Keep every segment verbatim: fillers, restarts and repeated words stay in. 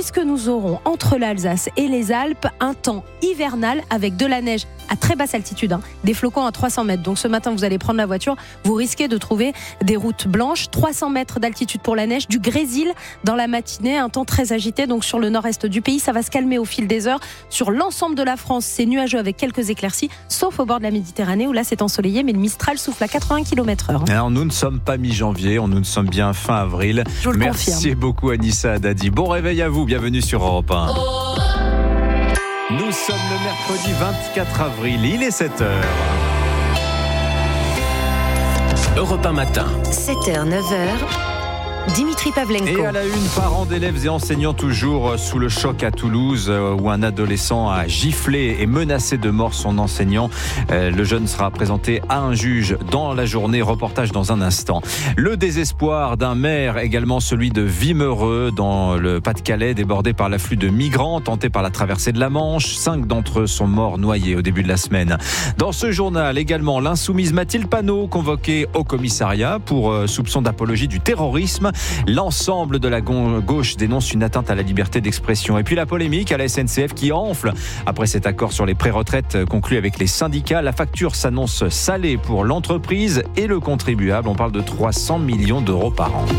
puisque nous aurons entre l'Alsace et les Alpes un temps hivernal avec de la neige à très basse altitude, hein, des flocons à trois cents mètres. Donc ce matin, vous allez prendre la voiture, vous risquez de trouver des routes blanches, trois cents mètres d'altitude pour la neige, du grésil dans la matinée, un temps très agité. Donc sur le nord-est du pays, ça va se calmer au fil des heures. Sur l'ensemble de la France, c'est nuageux avec quelques éclaircies, sauf au bord de la Méditerranée où là c'est ensoleillé, mais le Mistral souffle à quatre-vingts kilomètres heure. Alors nous ne sommes pas mi-janvier, nous ne sommes bien fin avril. Je vous le Merci confirme. beaucoup Anissa Haddadi. Bon réveil à vous, bienvenue sur Europe un. Oh. Nous sommes le mercredi vingt-quatre avril, il est sept heures. Europe un matin. sept heures, neuf heures. Dimitri Pavlenko. Et à la une, parents d'élèves et enseignants toujours sous le choc à Toulouse, où un adolescent a giflé et menacé de mort son enseignant. Le jeune sera présenté à un juge dans la journée. Reportage dans un instant. Le désespoir d'un maire, également celui de Wimereux, dans le Pas-de-Calais, débordé par l'afflux de migrants tentés par la traversée de la Manche. Cinq d'entre eux sont morts noyés au début de la semaine. Dans ce journal, également, l'insoumise Mathilde Panot, convoquée au commissariat pour soupçon d'apologie du terrorisme. L'ensemble de la gauche dénonce une atteinte à la liberté d'expression. Et puis la polémique à la S N C F qui enfle. Après cet accord sur les préretraites conclu avec les syndicats, la facture s'annonce salée pour l'entreprise et le contribuable. On parle de trois cents millions d'euros par an.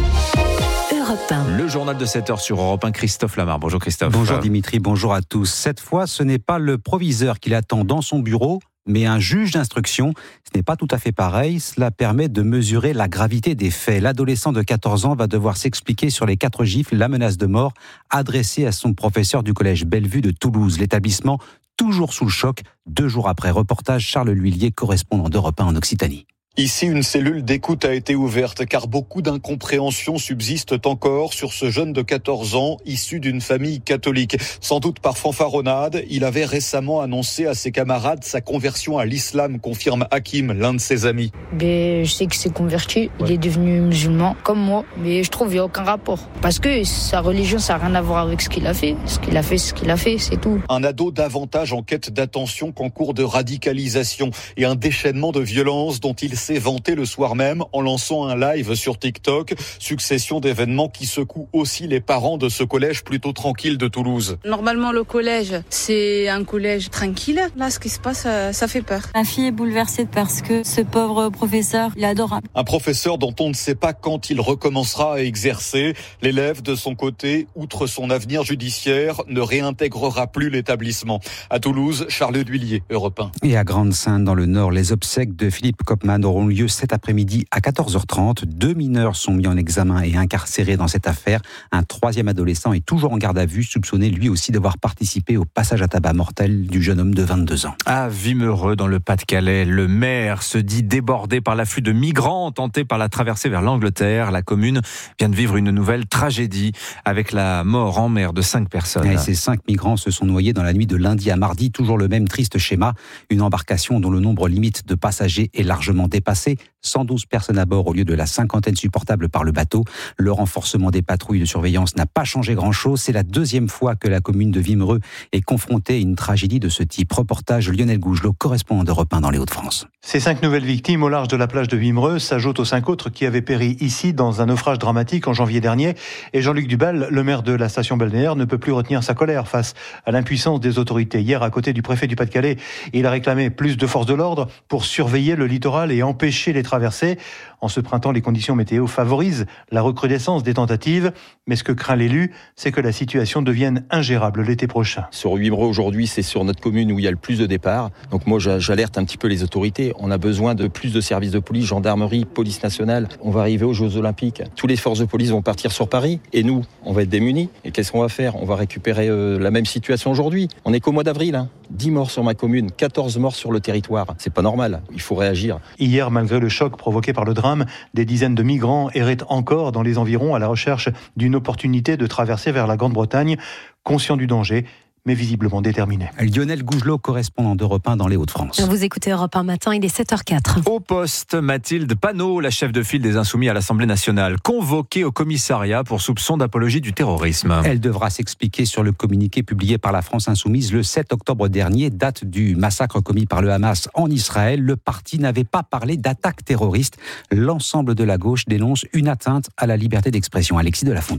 Europe un. Le journal de sept heures sur Europe un, Christophe Lamar. Bonjour Christophe. Bonjour Dimitri, bonjour à tous. Cette fois, ce n'est pas le proviseur qui l'attend dans son bureau, mais un juge d'instruction. Ce n'est pas tout à fait pareil. Cela permet de mesurer la gravité des faits. L'adolescent de quatorze ans va devoir s'expliquer sur les quatre gifles, la menace de mort adressée à son professeur du collège Bellevue de Toulouse. L'établissement toujours sous le choc. Deux jours après, reportage Charles L'Huillier, correspondant d'Europe un en Occitanie. Ici, une cellule d'écoute a été ouverte car beaucoup d'incompréhensions subsistent encore sur ce jeune de quatorze ans issu d'une famille catholique. Sans doute par fanfaronnade, il avait récemment annoncé à ses camarades sa conversion à l'islam, confirme Hakim, l'un de ses amis. Ben, je sais qu'il s'est converti, il est devenu musulman comme moi, mais je trouve qu'il n'y a aucun rapport. Parce que sa religion, ça n'a rien à voir avec ce qu'il a fait. Ce qu'il a fait, ce qu'il a fait, c'est tout. Un ado davantage en quête d'attention qu'en cours de radicalisation et un déchaînement de violence dont il s'est vanté le soir même en lançant un live sur TikTok. Succession d'événements qui secouent aussi les parents de ce collège plutôt tranquille de Toulouse. Normalement, le collège, c'est un collège tranquille. Là, ce qui se passe, ça fait peur. Ma fille est bouleversée parce que ce pauvre professeur, il est adorable. Un professeur dont on ne sait pas quand il recommencera à exercer. L'élève, de son côté, outre son avenir judiciaire, ne réintégrera plus l'établissement. À Toulouse, Charles L'Huillier, Europe un. Et à Grande-Synthe, dans le Nord, les obsèques de Philippe Kopman auront lieu cet après-midi à quatorze heures trente. Deux mineurs sont mis en examen et incarcérés dans cette affaire. Un troisième adolescent est toujours en garde à vue, soupçonné lui aussi d'avoir participé au passage à tabac mortel du jeune homme de vingt-deux ans. À Wimereux, dans le Pas-de-Calais, le maire se dit débordé par l'afflux de migrants tentés par la traversée vers l'Angleterre. La commune vient de vivre une nouvelle tragédie avec la mort en mer de cinq personnes. Et ces cinq migrants se sont noyés dans la nuit de lundi à mardi. Toujours le même triste schéma. Une embarcation dont le nombre limite de passagers est largement dépassé. cent douze personnes à bord au lieu de la cinquantaine supportable par le bateau. Le renforcement des patrouilles de surveillance n'a pas changé grand-chose. C'est la deuxième fois que la commune de Wimereux est confrontée à une tragédie de ce type. Reportage Lionel Gougelot, correspondant d'Europe un dans les Hauts-de-France. Ces cinq nouvelles victimes au large de la plage de Wimereux s'ajoutent aux cinq autres qui avaient péri ici dans un naufrage dramatique en janvier dernier. Et Jean-Luc Dubal, le maire de la station balnéaire, ne peut plus retenir sa colère face à l'impuissance des autorités. Hier, à côté du préfet du Pas-de-Calais, il a réclamé plus de forces de l'ordre pour surveiller le littoral et empêcher les traversées. En ce printemps, les conditions météo favorisent la recrudescence des tentatives. Mais ce que craint l'élu, c'est que la situation devienne ingérable l'été prochain. Sur Wimereux, aujourd'hui, c'est sur notre commune où il y a le plus de départs. Donc moi, j'alerte un petit peu les autorités. On a besoin de plus de services de police, gendarmerie, police nationale. On va arriver aux Jeux Olympiques. Tous les forces de police vont partir sur Paris. Et nous, on va être démunis. Et qu'est-ce qu'on va faire ? On va récupérer euh, la même situation aujourd'hui. On n'est qu'au mois d'avril. Hein. dix morts sur ma commune, quatorze morts sur le territoire. C'est pas normal. Il faut réagir. Hier, malgré le choc provoqué par le drame, des dizaines de migrants erraient encore dans les environs à la recherche d'une opportunité de traverser vers la Grande-Bretagne, conscients du danger, mais visiblement déterminés. Lionel Gougelot, correspondant d'Europe un dans les Hauts-de-France. Vous écoutez Europe un matin, il est sept heures quatre. Au poste, Mathilde Panot, la chef de file des Insoumis à l'Assemblée nationale, convoquée au commissariat pour soupçon d'apologie du terrorisme. Elle devra s'expliquer sur le communiqué publié par la France Insoumise le sept octobre dernier, date du massacre commis par le Hamas en Israël. Le parti n'avait pas parlé d'attaque terroriste. L'ensemble de la gauche dénonce une atteinte à la liberté d'expression. Alexis de la Fontaine.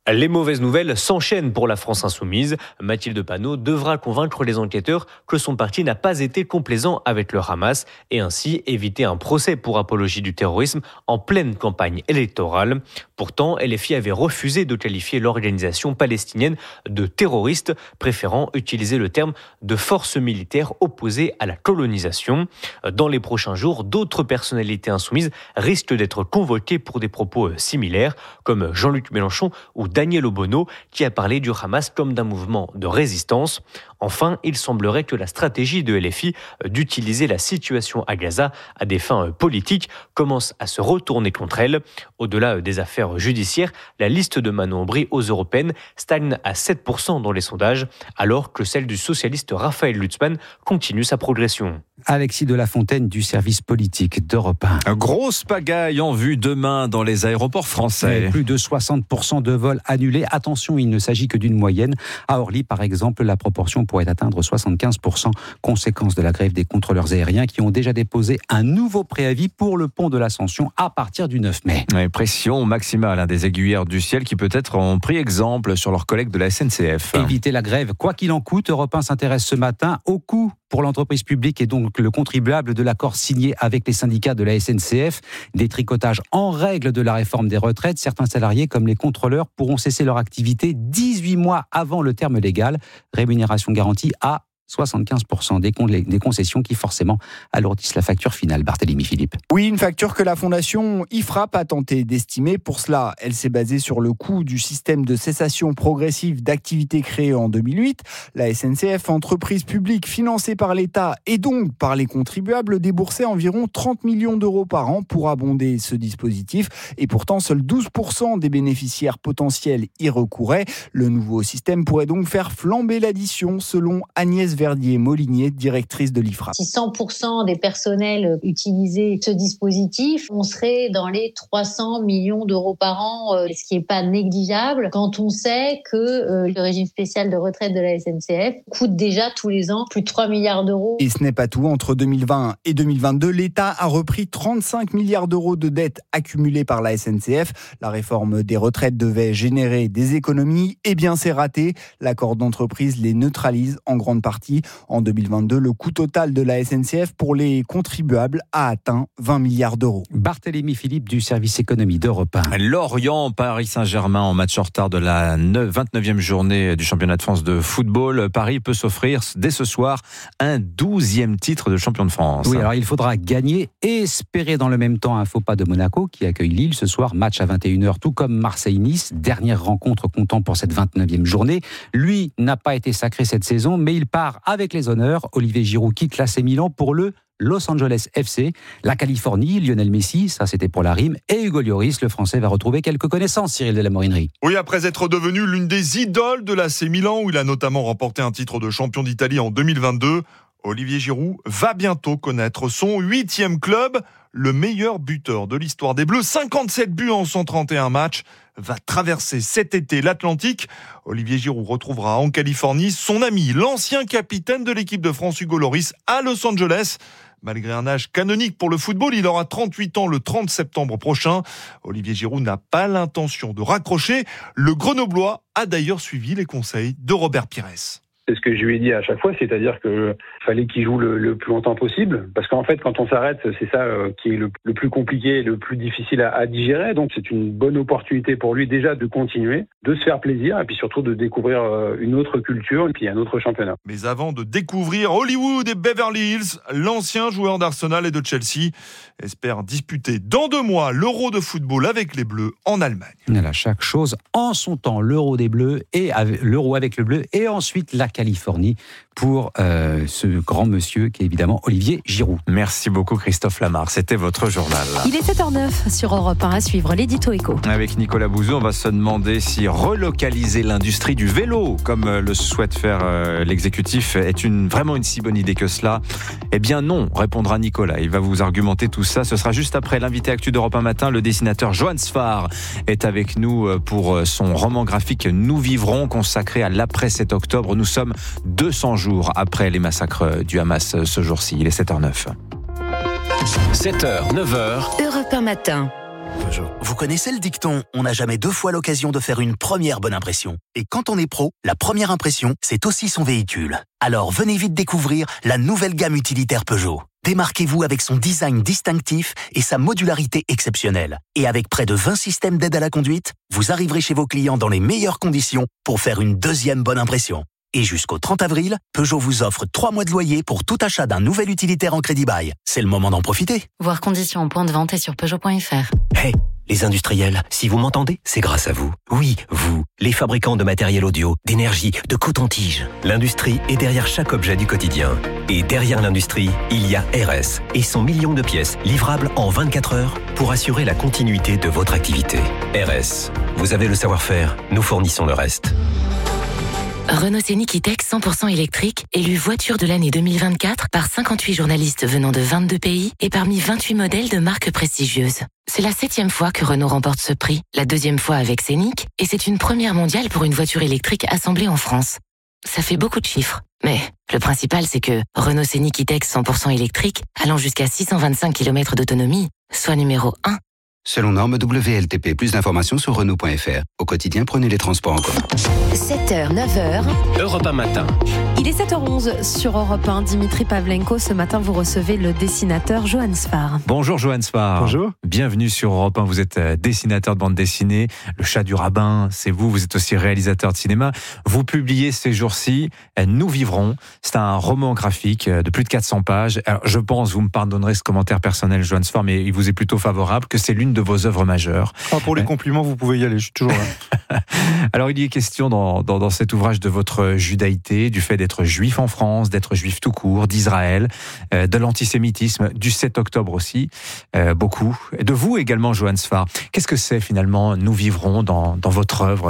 Les mauvaises nouvelles s'enchaînent pour la France insoumise. Mathilde Panot devra convaincre les enquêteurs que son parti n'a pas été complaisant avec le Hamas et ainsi éviter un procès pour apologie du terrorisme en pleine campagne électorale. Pourtant, L F I avait refusé de qualifier l'organisation palestinienne de terroriste, préférant utiliser le terme de force militaire opposée à la colonisation. Dans les prochains jours, d'autres personnalités insoumises risquent d'être convoquées pour des propos similaires, comme Jean-Luc Mélenchon ou Daniel Obono, qui a parlé du Hamas comme d'un mouvement de résistance. Enfin, il semblerait que la stratégie de L F I d'utiliser la situation à Gaza à des fins politiques commence à se retourner contre elle. Au-delà des affaires judiciaires, la liste de Manon Aubry aux européennes stagne à sept pour cent dans les sondages, alors que celle du socialiste Raphaël Lutzmann continue sa progression. Alexis de la Fontaine du service politique d'Europe un. Grosse pagaille en vue demain dans les aéroports français. Et plus de soixante pour cent de vols annulés. Attention, il ne s'agit que d'une moyenne. À Orly, par exemple, la proportion pourrait atteindre soixante-quinze pour cent. Conséquence de la grève des contrôleurs aériens qui ont déjà déposé un nouveau préavis pour le pont de l'Ascension à partir du neuf mai. Ouais, pression maximale hein, des aiguilleurs du ciel qui peut-être ont pris exemple sur leurs collègues de la S N C F. Éviter la grève, quoi qu'il en coûte. Europe un s'intéresse ce matin au coût pour l'entreprise publique et donc le contribuable de l'accord signé avec les syndicats de la S N C F. Détricotage en règle de la réforme des retraites. Certains salariés, comme les contrôleurs, pourront cesser leur activité dix-huit mois avant le terme légal. Rémunération garantie à soixante-quinze pour cent des, con- des concessions qui forcément alourdissent la facture finale. Barthélémy Philippe. Oui, une facture que la fondation I F R A P a tenté d'estimer. Pour cela, elle s'est basée sur le coût du système de cessation progressive d'activité créé en deux mille huit. La S N C F, entreprise publique financée par l'État et donc par les contribuables, déboursait environ trente millions d'euros par an pour abonder ce dispositif. Et pourtant, seuls douze pour cent des bénéficiaires potentiels y recouraient. Le nouveau système pourrait donc faire flamber l'addition, selon Agnès Verdier-Molinier, directrice de l'I F R A P. Si cent pour cent des personnels utilisaient ce dispositif, on serait dans les trois cents millions d'euros par an, ce qui n'est pas négligeable quand on sait que le régime spécial de retraite de la S N C F coûte déjà tous les ans plus de trois milliards d'euros. Et ce n'est pas tout. Entre deux mille vingt et deux mille vingt-deux, l'État a repris trente-cinq milliards d'euros de dettes accumulées par la S N C F. La réforme des retraites devait générer des économies. Eh bien, c'est raté. L'accord d'entreprise les neutralise en grande partie. En deux mille vingt-deux, le coût total de la S N C F pour les contribuables a atteint vingt milliards d'euros. Barthélémy Philippe du service économie d'Europe un. Lorient, Paris Saint-Germain en match en retard de la vingt-neuvième journée du championnat de France de football. Paris peut s'offrir dès ce soir un douzième titre de champion de France. Oui, alors il faudra gagner et espérer dans le même temps un faux pas de Monaco qui accueille Lille ce soir, match à vingt et une heures, tout comme Marseille-Nice, dernière rencontre comptant pour cette vingt-neuvième journée. Lui n'a pas été sacré cette saison, mais il part avec les honneurs. Olivier Giroud quitte l'A C Milan pour le Los Angeles F C. La Californie, Lionel Messi, ça c'était pour la rime, et Hugo Lloris, le Français, va retrouver quelques connaissances, Cyril de la Morinerie. Oui, après être devenu l'une des idoles de l'A C Milan, où il a notamment remporté un titre de champion d'Italie en deux mille vingt-deux, Olivier Giroud va bientôt connaître son huitième club. Le meilleur buteur de l'histoire des Bleus, cinquante-sept buts en cent trente et un matchs, va traverser cet été l'Atlantique. Olivier Giroud retrouvera en Californie son ami, l'ancien capitaine de l'équipe de France Hugo Lloris à Los Angeles. Malgré un âge canonique pour le football, il aura trente-huit ans le trente septembre prochain. Olivier Giroud n'a pas l'intention de raccrocher. Le Grenoblois a d'ailleurs suivi les conseils de Robert Pires. C'est ce que je lui ai dit à chaque fois, c'est-à-dire qu'il fallait qu'il joue le, le plus longtemps possible. Parce qu'en fait, quand on s'arrête, c'est ça euh, qui est le, le plus compliqué et le plus difficile à, à digérer. Donc c'est une bonne opportunité pour lui déjà de continuer, de se faire plaisir et puis surtout de découvrir euh, une autre culture et puis un autre championnat. Mais avant de découvrir Hollywood et Beverly Hills, l'ancien joueur d'Arsenal et de Chelsea espère disputer dans deux mois l'Euro de football avec les Bleus en Allemagne. Voilà, chaque chose en son temps. L'Euro des Bleus et avec, l'Euro avec le Bleu et ensuite la Californie pour euh, ce grand monsieur qui est évidemment Olivier Giroud. Merci beaucoup Christophe Lamar, c'était votre journal. Il est sept heures neuf sur Europe un, à suivre l'édito éco. Avec Nicolas Bouzou, on va se demander si relocaliser l'industrie du vélo, comme le souhaite faire euh, l'exécutif, est une, vraiment une si bonne idée que cela. Eh bien non, répondra Nicolas. Il va vous argumenter tout ça. Ce sera juste après l'invité actu d'Europe un matin. Le dessinateur Johan Sfar est avec nous pour son roman graphique Nous vivrons, consacré à l'après sept octobre. Nous sommes deux cents jours après les massacres du Hamas ce jour-ci. Il est sept heures neuf. sept heures, neuf heures. Europe un matin. Peugeot. Vous connaissez le dicton « On n'a jamais deux fois l'occasion de faire une première bonne impression ». Et quand on est pro, la première impression, c'est aussi son véhicule. Alors venez vite découvrir la nouvelle gamme utilitaire Peugeot. Démarquez-vous avec son design distinctif et sa modularité exceptionnelle. Et avec près de vingt systèmes d'aide à la conduite, vous arriverez chez vos clients dans les meilleures conditions pour faire une deuxième bonne impression. Et jusqu'au trente avril, Peugeot vous offre trois mois de loyer pour tout achat d'un nouvel utilitaire en crédit bail. C'est le moment d'en profiter. Voir conditions en point de vente et sur Peugeot point F R. Hey, les industriels, si vous m'entendez, c'est grâce à vous. Oui, vous, les fabricants de matériel audio, d'énergie, de coton-tige. L'industrie est derrière chaque objet du quotidien. Et derrière l'industrie, il y a R S et son million de pièces livrables en vingt-quatre heures pour assurer la continuité de votre activité. R S, vous avez le savoir-faire, nous fournissons le reste. Renault Scénic E-Tech cent pour cent électrique, élu voiture de l'année deux mille vingt-quatre par cinquante-huit journalistes venant de vingt-deux pays et parmi vingt-huit modèles de marques prestigieuses. C'est la septième fois que Renault remporte ce prix, la deuxième fois avec Scénic, et c'est une première mondiale pour une voiture électrique assemblée en France. Ça fait beaucoup de chiffres, mais le principal c'est que Renault Scénic E-Tech cent pour cent électrique, allant jusqu'à six cent vingt-cinq kilomètres d'autonomie, soit numéro un. Selon norme W L T P, plus d'informations sur Renault point F R. Au quotidien, prenez les transports en commun. sept heures, neuf heures. Europe un matin. Il est sept heures onze sur Europe un. Dimitri Pavlenko, ce matin, vous recevez le dessinateur Johan Sfar. Bonjour Johan Sfar. Bonjour. Bienvenue sur Europe un. Vous êtes dessinateur de bande dessinée. Le chat du rabbin, c'est vous. Vous êtes aussi réalisateur de cinéma. Vous publiez ces jours-ci Nous vivrons. C'est un roman graphique de plus de quatre cents pages. Alors, je pense, vous me pardonnerez ce commentaire personnel, Johan Sfar, mais il vous est plutôt favorable, que c'est l'une de vos œuvres majeures. Ah, pour les compliments, vous pouvez y aller, je suis toujours là. Alors, il y est question dans, dans, dans cet ouvrage de votre judaïté, du fait d'être juif en France, d'être juif tout court, d'Israël, euh, de l'antisémitisme, du sept octobre aussi, euh, beaucoup. Et de vous également, Johan Sfar. Qu'est-ce que c'est finalement Nous vivrons dans, dans votre œuvre ?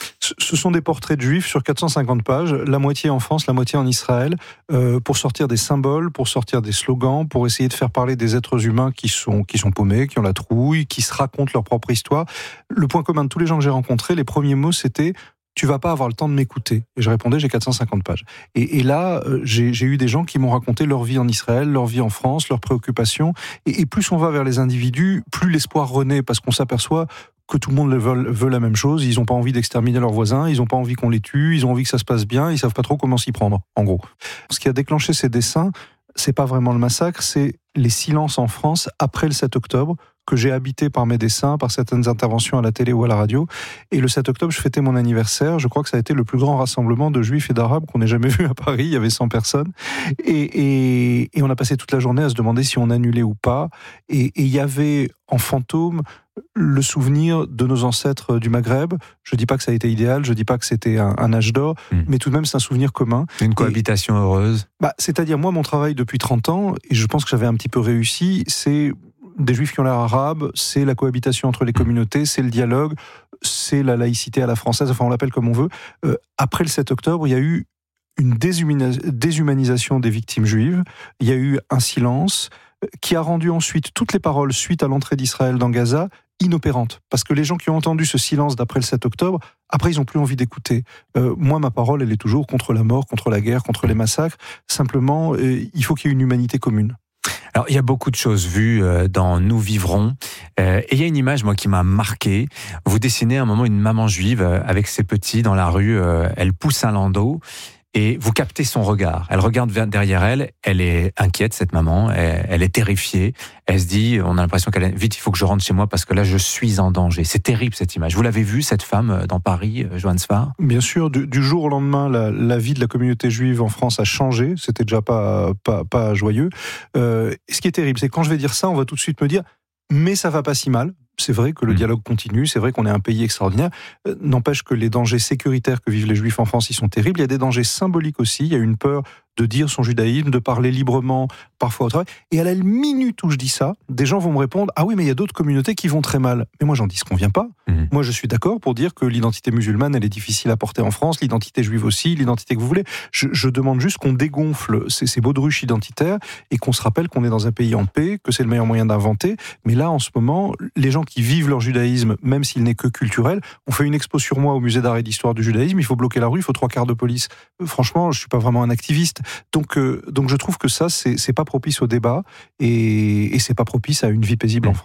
Ce sont des portraits de juifs sur quatre cent cinquante pages, la moitié en France, la moitié en Israël, euh, pour sortir des symboles, pour sortir des slogans, pour essayer de faire parler des êtres humains qui sont, qui sont paumés, qui ont la trouille, qui se racontent leur propre histoire. Le point commun de tous les gens que j'ai rencontrés, les premiers mots, c'était « tu vas pas avoir le temps de m'écouter ». Et je répondais « j'ai quatre cent cinquante pages ». Et, et là, j'ai, j'ai eu des gens qui m'ont raconté leur vie en Israël, leur vie en France, leurs préoccupations. Et, et plus on va vers les individus, plus l'espoir renaît, parce qu'on s'aperçoit que tout le monde veut, veut la même chose, ils n'ont pas envie d'exterminer leurs voisins, ils n'ont pas envie qu'on les tue, ils ont envie que ça se passe bien, ils savent pas trop comment s'y prendre, en gros. Ce qui a déclenché ces dessins, c'est pas vraiment le massacre, c'est les silences en France après le sept octobre, que j'ai habité par mes dessins, par certaines interventions à la télé ou à la radio. Et le sept octobre, je fêtais mon anniversaire. Je crois que ça a été le plus grand rassemblement de juifs et d'arabes qu'on ait jamais vu à Paris. Il y avait cent personnes. Et, et, et on a passé toute la journée à se demander si on annulait ou pas. Et, et il y avait en fantôme le souvenir de nos ancêtres du Maghreb. Je dis pas que ça a été idéal, je dis pas que c'était un, un âge d'or, mmh. mais tout de même c'est un souvenir commun. Une cohabitation et, heureuse. Bah, c'est-à-dire moi, mon travail depuis trente ans, et je pense que j'avais un petit peu réussi, c'est des juifs qui ont l'air arabes, c'est la cohabitation entre les communautés, c'est le dialogue, c'est la laïcité à la française, enfin on l'appelle comme on veut. Euh, après le sept octobre, il y a eu une déshumanisation des victimes juives, il y a eu un silence qui a rendu ensuite toutes les paroles suite à l'entrée d'Israël dans Gaza inopérantes. Parce que les gens qui ont entendu ce silence d'après le sept octobre, après ils n'ont plus envie d'écouter. Euh, moi, ma parole, elle est toujours contre la mort, contre la guerre, contre les massacres. Simplement, euh, il faut qu'il y ait une humanité commune. Alors, il y a beaucoup de choses vues dans Nous vivrons. Euh, et il y a une image, moi, qui m'a marqué. Vous dessinez à un moment une maman juive avec ses petits dans la rue. Euh, elle pousse un landau. Et vous captez son regard. Elle regarde derrière elle, elle est inquiète, cette maman, elle, elle est terrifiée. Elle se dit, on a l'impression qu'elle est, vite, il faut que je rentre chez moi parce que là, je suis en danger. C'est terrible, cette image. Vous l'avez vue, cette femme, dans Paris, Johan Sfar ? Bien sûr, du, du jour au lendemain, la, la vie de la communauté juive en France a changé. C'était déjà pas, pas, pas joyeux. Euh, ce qui est terrible, c'est que quand je vais dire ça, on va tout de suite me dire, mais ça va pas si mal. C'est vrai que le dialogue continue, c'est vrai qu'on est un pays extraordinaire. Euh, n'empêche que les dangers sécuritaires que vivent les Juifs en France, ils sont terribles. Il y a des dangers symboliques aussi. Il y a une peur de dire son judaïsme, de parler librement, parfois au travail. Et à la minute où je dis ça, des gens vont me répondre « Ah oui, mais il y a d'autres communautés qui vont très mal. » Mais moi, j'en dis ce qu'on vient pas. Mmh. Moi, je suis d'accord pour dire que l'identité musulmane, elle est difficile à porter en France, l'identité juive aussi, l'identité que vous voulez. Je, je demande juste qu'on dégonfle ces, ces baudruches identitaires et qu'on se rappelle qu'on est dans un pays en paix, que c'est le meilleur moyen d'inventer. Mais là, en ce moment, les gens qui vivent leur judaïsme, même s'il n'est que culturel, on fait une expo sur moi au musée d'art et d'histoire du judaïsme, il faut bloquer la rue, il faut trois quarts de police. Franchement, je suis pas vraiment un activiste. Donc, euh, donc je trouve que ça, c'est, c'est pas propice au débat et, et c'est pas propice à une vie paisible en France.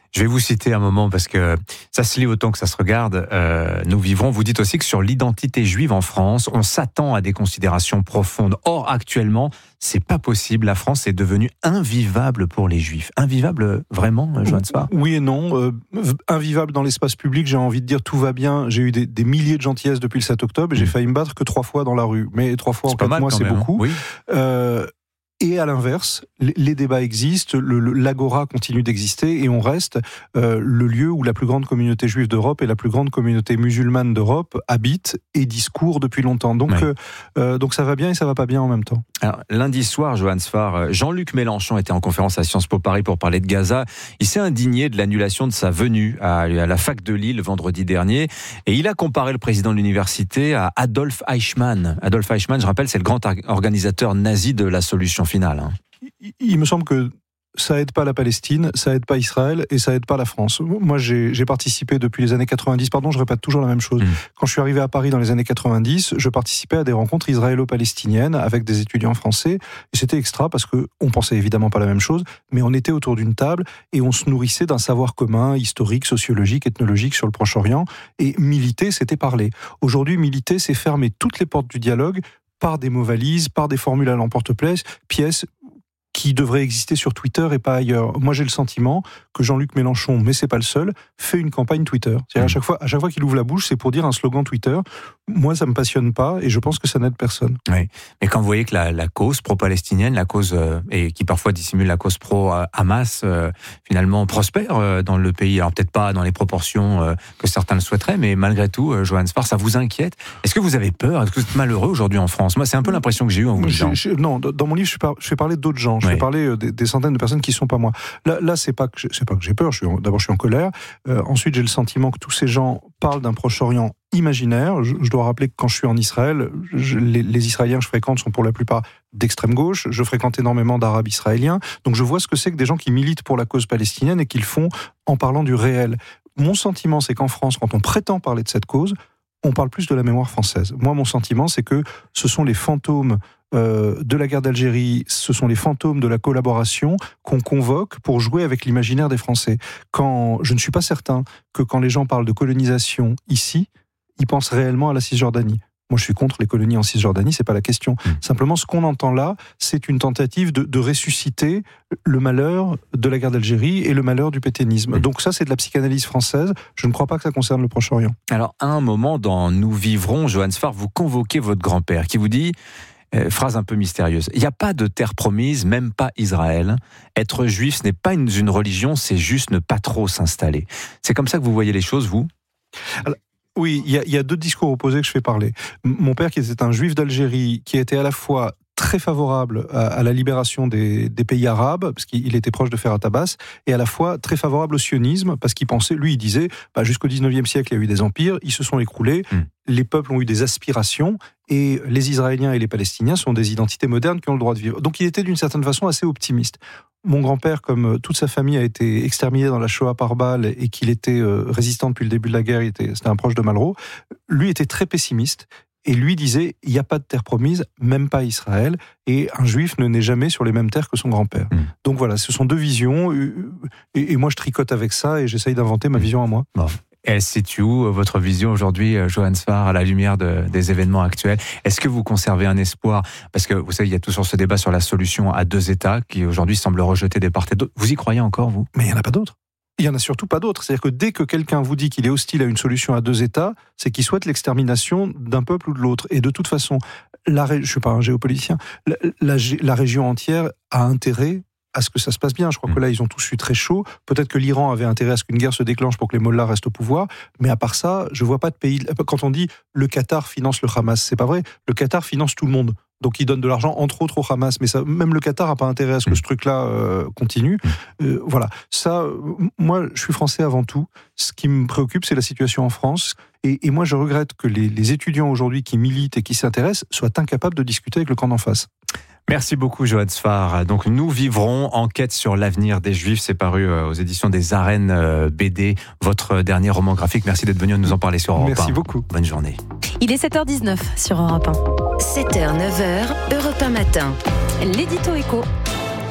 Je vais vous citer un moment parce que ça se lit autant que ça se regarde. Euh, nous vivrons. Vous dites aussi que sur l'identité juive en France, on s'attend à des considérations profondes. Or, actuellement, c'est pas possible. La France est devenue invivable pour les Juifs. Invivable, vraiment, Johan Sfar ? Oui et non. Euh, invivable dans l'espace public, j'ai envie de dire tout va bien. J'ai eu des, des milliers de gentillesses depuis le sept octobre et mmh. j'ai failli me battre que trois fois dans la rue. Mais trois fois en quatre mois, c'est même, beaucoup. Oui. Euh, Et à l'inverse, les débats existent, le, le, l'Agora continue d'exister et on reste euh, le lieu où la plus grande communauté juive d'Europe et la plus grande communauté musulmane d'Europe habitent et discourent depuis longtemps. Donc, oui. euh, euh, donc ça va bien et ça va pas bien en même temps. Alors, lundi soir, Johan Sfar, Jean-Luc Mélenchon était en conférence à Sciences Po Paris pour parler de Gaza. Il s'est indigné de l'annulation de sa venue à, à la fac de Lille vendredi dernier et il a comparé le président de l'université à Adolf Eichmann. Adolf Eichmann, je rappelle, c'est le grand organisateur nazi de la solution finale. Hein. Il, il me semble que ça aide pas la Palestine, ça aide pas Israël et ça aide pas la France. Moi, j'ai, j'ai participé depuis les années quatre-vingt-dix, pardon, je répète toujours la même chose. Mmh. Quand je suis arrivé à Paris dans les années quatre-vingt-dix, je participais à des rencontres israélo-palestiniennes avec des étudiants français et c'était extra parce que on pensait évidemment pas la même chose, mais on était autour d'une table et on se nourrissait d'un savoir commun, historique, sociologique, ethnologique sur le Proche-Orient et militer, c'était parler. Aujourd'hui, militer, c'est fermer toutes les portes du dialogue par des mots valises, par des formules à l'emporte-pièce, pièces qui devraient exister sur Twitter et pas ailleurs. Moi, j'ai le sentiment que Jean-Luc Mélenchon, mais c'est pas le seul, fait une campagne Twitter. C'est-à-dire à chaque fois, à chaque fois qu'il ouvre la bouche, c'est pour dire un slogan Twitter. Moi, ça me passionne pas et je pense que ça n'aide personne. Oui. Mais quand vous voyez que la, la cause pro-palestinienne, la cause euh, et qui parfois dissimule la cause pro-Hamas, euh, finalement prospère euh, dans le pays. Alors peut-être pas dans les proportions euh, que certains le souhaiteraient, mais malgré tout, euh, Johan Sfar, ça vous inquiète ? Est-ce que vous avez peur ? Est-ce que vous êtes malheureux aujourd'hui en France ? Moi, c'est un peu l'impression que j'ai eue en vous disant. Je, je, non, dans mon livre, je, par, je fais parler d'autres gens. Je oui. fais parler des, des centaines de personnes qui ne sont pas moi. Là, là c'est pas que c'est pas que j'ai peur. Je suis, d'abord, je suis en colère. Euh, ensuite, j'ai le sentiment que tous ces gens parlent d'un Proche-Orient imaginaire. Je, je dois rappeler que quand je suis en Israël, je, les, les Israéliens que je fréquente sont pour la plupart d'extrême gauche. Je fréquente énormément d'Arabes israéliens. Donc je vois ce que c'est que des gens qui militent pour la cause palestinienne et qui le font en parlant du réel. Mon sentiment, c'est qu'en France, quand on prétend parler de cette cause, on parle plus de la mémoire française. Moi, mon sentiment, c'est que ce sont les fantômes euh, de la guerre d'Algérie, ce sont les fantômes de la collaboration qu'on convoque pour jouer avec l'imaginaire des Français. Quand, je ne suis pas certain que quand les gens parlent de colonisation ici, ils pensent réellement à la Cisjordanie. Moi, je suis contre les colonies en Cisjordanie, c'est pas la question. Mmh. Simplement, ce qu'on entend là, c'est une tentative de, de ressusciter le malheur de la guerre d'Algérie et le malheur du pétainisme. Mmh. Donc ça, c'est de la psychanalyse française. Je ne crois pas que ça concerne le Proche-Orient. Alors, à un moment dans Nous vivrons, Johan Sfar, vous convoquez votre grand-père qui vous dit, euh, phrase un peu mystérieuse, il n'y a pas de terre promise, même pas Israël. Être juif, ce n'est pas une, une religion, c'est juste ne pas trop s'installer. C'est comme ça que vous voyez les choses, vous ? Alors, oui, il y, y a deux discours opposés que je fais parler. Mon père, qui était un juif d'Algérie, qui était à la fois très favorable à, à la libération des, des pays arabes, parce qu'il était proche de Ferhat Abbas, et à la fois très favorable au sionisme, parce qu'il pensait, lui, il disait, bah, jusqu'au dix-neuvième siècle, il y a eu des empires, ils se sont écroulés, mmh. les peuples ont eu des aspirations, et les Israéliens et les Palestiniens sont des identités modernes qui ont le droit de vivre. Donc il était d'une certaine façon assez optimiste. Mon grand-père, comme toute sa famille a été exterminé dans la Shoah par balle et qu'il était résistant depuis le début de la guerre, il était, c'était un proche de Malraux, lui était très pessimiste et lui disait il n'y a pas de terre promise, même pas Israël, et un juif ne naît jamais sur les mêmes terres que son grand-père. Mmh. Donc voilà, ce sont deux visions et, et moi je tricote avec ça et j'essaye d'inventer ma vision à moi. Bon. Elle se situe où, votre vision aujourd'hui, Johan Sfar, à la lumière de, des événements actuels ? Est-ce que vous conservez un espoir ? Parce que vous savez, il y a toujours ce débat sur la solution à deux États qui aujourd'hui semble rejeter des part et d'autre. Vous y croyez encore, vous ? Mais il n'y en a pas d'autres. Il n'y en a surtout pas d'autres. C'est-à-dire que dès que quelqu'un vous dit qu'il est hostile à une solution à deux États, c'est qu'il souhaite l'extermination d'un peuple ou de l'autre. Et de toute façon, la ré... je ne suis pas un géopoliticien, la, la, la région entière a intérêt à ce que ça se passe bien. Je crois mmh. que là, ils ont tous eu très chaud. Peut-être que l'Iran avait intérêt à ce qu'une guerre se déclenche pour que les mollahs restent au pouvoir. Mais à part ça, je ne vois pas de pays... Quand on dit le Qatar finance le Hamas, c'est pas vrai. Le Qatar finance tout le monde. Donc il donne de l'argent, entre autres, au Hamas. Mais ça, même le Qatar n'a pas intérêt à ce que ce truc-là euh, continue. Euh, voilà. Ça, euh, moi, je suis français avant tout. Ce qui me préoccupe, c'est la situation en France. Et, et moi, je regrette que les, les étudiants aujourd'hui qui militent et qui s'intéressent soient incapables de discuter avec le camp d'en face. Merci beaucoup, Johan Sfar. Donc, Nous vivrons, enquête sur l'avenir des Juifs. C'est paru aux éditions des Arènes B D, votre dernier roman graphique. Merci d'être venu nous en parler sur Europe un. Merci beaucoup. Bonne journée. Il est sept heures dix-neuf sur Europe un. sept heures, neuf heures, Europe un matin. L'édito éco.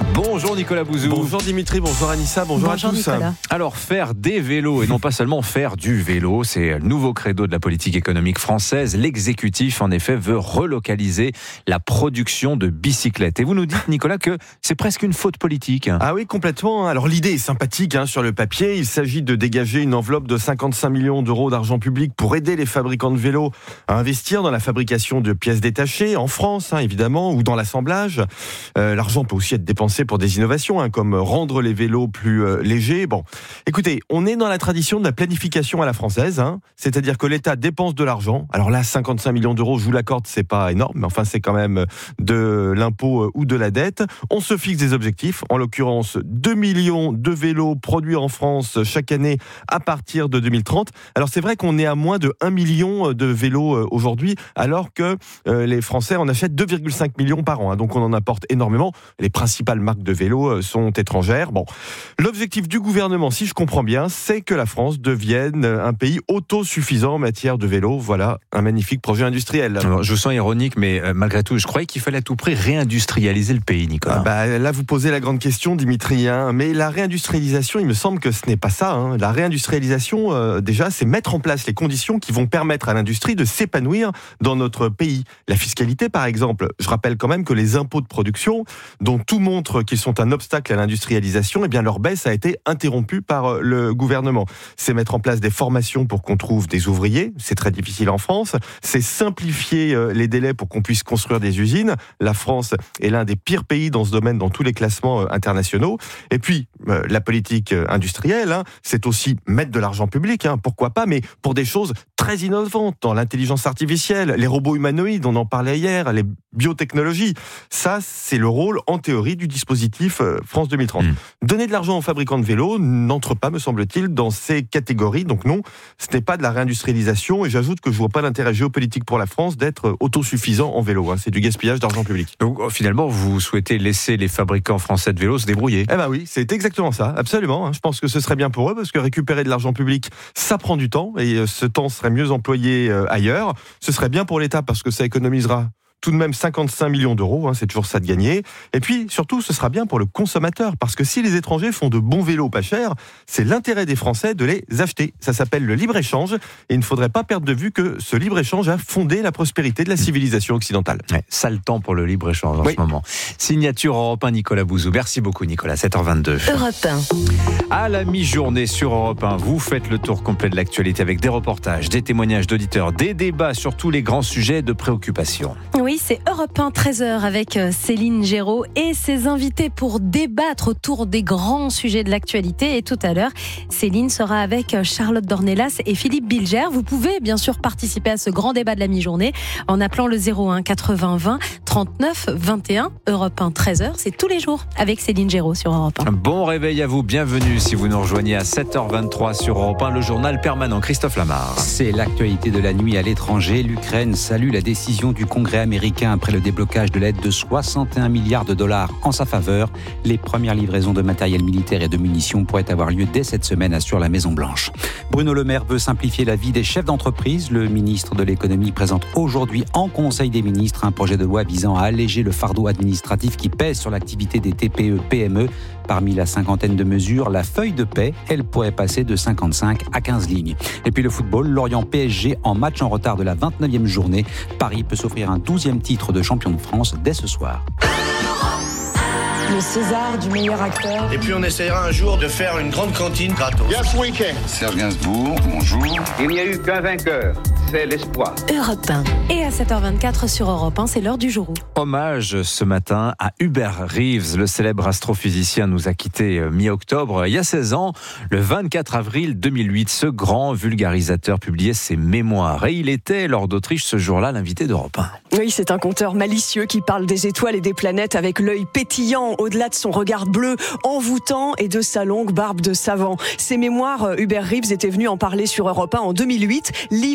Bonjour Nicolas Bouzou. Bonjour Dimitri, bonjour Anissa, bonjour, bonjour à tous. Nicolas. Alors faire des vélos et non pas seulement faire du vélo, c'est le nouveau credo de la politique économique française. L'exécutif en effet veut relocaliser la production de bicyclettes. Et vous nous dites Nicolas que c'est presque une faute politique. Ah oui, complètement. Alors l'idée est sympathique hein, sur le papier. Il s'agit de dégager une enveloppe de cinquante-cinq millions d'euros d'argent public pour aider les fabricants de vélos à investir dans la fabrication de pièces détachées en France hein, évidemment, ou dans l'assemblage. Euh, l'argent peut aussi être dépensé pour des innovations, hein, comme rendre les vélos plus euh, légers. Bon, écoutez, on est dans la tradition de la planification à la française, hein, c'est-à-dire que l'État dépense de l'argent. Alors là, cinquante-cinq millions d'euros, je vous l'accorde, c'est pas énorme, mais enfin c'est quand même de l'impôt euh, ou de la dette. On se fixe des objectifs, en l'occurrence deux millions de vélos produits en France chaque année à partir de deux mille trente. Alors c'est vrai qu'on est à moins de un million de vélos euh, aujourd'hui, alors que euh, les Français en achètent deux virgule cinq millions par an, hein, donc on en apporte énormément. Les principales marques de vélos sont étrangères. Bon, l'objectif du gouvernement, si je comprends bien, c'est que la France devienne un pays autosuffisant en matière de vélos. Voilà un magnifique projet industriel. Alors, je vous sens ironique, mais euh, malgré tout, je croyais qu'il fallait à tout prix réindustrialiser le pays, Nicolas. Ah bah, là, vous posez la grande question, Dimitri. Hein, mais la réindustrialisation, il me semble que ce n'est pas ça. Hein. La réindustrialisation, euh, déjà, c'est mettre en place les conditions qui vont permettre à l'industrie de s'épanouir dans notre pays. La fiscalité, par exemple. Je rappelle quand même que les impôts de production, dont tout montre qu'ils sont un obstacle à l'industrialisation, eh bien leur baisse a été interrompue par le gouvernement. C'est mettre en place des formations pour qu'on trouve des ouvriers, c'est très difficile en France. C'est simplifier les délais pour qu'on puisse construire des usines. La France est l'un des pires pays dans ce domaine dans tous les classements internationaux. Et puis, la politique industrielle, hein, c'est aussi mettre de l'argent public, hein, pourquoi pas, mais pour des choses très innovantes, dans l'intelligence artificielle, les robots humanoïdes, on en parlait hier, les biotechnologies. Ça, c'est le rôle, en théorie, du dispositif France deux mille trente. Mmh. Donner de l'argent aux fabricants de vélos n'entre pas, me semble-t-il, dans ces catégories. Donc non, ce n'est pas de la réindustrialisation. Et j'ajoute que je ne vois pas l'intérêt géopolitique pour la France d'être autosuffisant en vélo. Hein. C'est du gaspillage d'argent public. Donc finalement, vous souhaitez laisser les fabricants français de vélos se débrouiller? Eh ben oui, c'est exactement ça, absolument. Je pense que ce serait bien pour eux, parce que récupérer de l'argent public, ça prend du temps. Et ce temps serait mieux employé ailleurs. Ce serait bien pour l'État, parce que ça économisera tout de même cinquante-cinq millions d'euros, hein, c'est toujours ça de gagner. Et puis, surtout, ce sera bien pour le consommateur, parce que si les étrangers font de bons vélos pas chers, c'est l'intérêt des Français de les acheter. Ça s'appelle le libre-échange, et il ne faudrait pas perdre de vue que ce libre-échange a fondé la prospérité de la civilisation occidentale. Ouais, sale temps pour le libre-échange en oui. ce moment. Signature Europe un, Nicolas Bouzou. Merci beaucoup, Nicolas. sept heures vingt-deux. Europe un. À la mi-journée sur Europe un, vous faites le tour complet de l'actualité avec des reportages, des témoignages d'auditeurs, des débats sur tous les grands sujets de préoccupation. Oui, c'est Europe un, treize heures avec Céline Géraud et ses invités pour débattre autour des grands sujets de l'actualité. Et tout à l'heure, Céline sera avec Charlotte Dornelas et Philippe Bilger. Vous pouvez bien sûr participer à ce grand débat de la mi-journée en appelant le zéro un quatre-vingts vingt trente-neuf vingt et un. Europe un, treize heures, c'est tous les jours avec Céline Géraud sur Europe un. Bon réveil à vous, bienvenue si vous nous rejoignez à sept heures vingt-trois sur Europe un, le journal permanent. Christophe Lamar. C'est l'actualité de la nuit à l'étranger. L'Ukraine salue la décision du Congrès américain après le déblocage de l'aide de soixante et un milliards de dollars en sa faveur. Les premières livraisons de matériel militaire et de munitions pourraient avoir lieu dès cette semaine, assure la Maison-Blanche. Bruno Le Maire veut simplifier la vie des chefs d'entreprise. Le ministre de l'économie présente aujourd'hui en Conseil des ministres un projet de loi visant à alléger le fardeau administratif qui pèse sur l'activité des T P E P M E. Parmi la cinquantaine de mesures, la feuille de paie, elle pourrait passer de cinquante-cinq à quinze lignes. Et puis le football, Lorient P S G en match en retard de la vingt-neuvième journée. Paris peut s'offrir un douzième titre de champion de France dès ce soir. Le César du meilleur acteur. Et puis on essaiera un jour de faire une grande cantine gratos. Yes, we can. Serge Gainsbourg, bonjour. Il n'y a eu qu'un vainqueur, c'est l'espoir. Europe un. Et à sept heures vingt-quatre sur Europe un, c'est l'heure du jour. Hommage ce matin à Hubert Reeves, le célèbre astrophysicien nous a quittés mi-octobre. Il y a seize ans, le vingt-quatre avril deux mille huit, ce grand vulgarisateur publiait ses mémoires. Et il était, lors d'Autriche, ce jour-là, l'invité d'Europe un. Oui, c'est un conteur malicieux qui parle des étoiles et des planètes avec l'œil pétillant au-delà de son regard bleu, envoûtant et de sa longue barbe de savant. Ses mémoires, Hubert Reeves était venu en parler sur Europe un en deux mille huit, livre intitulé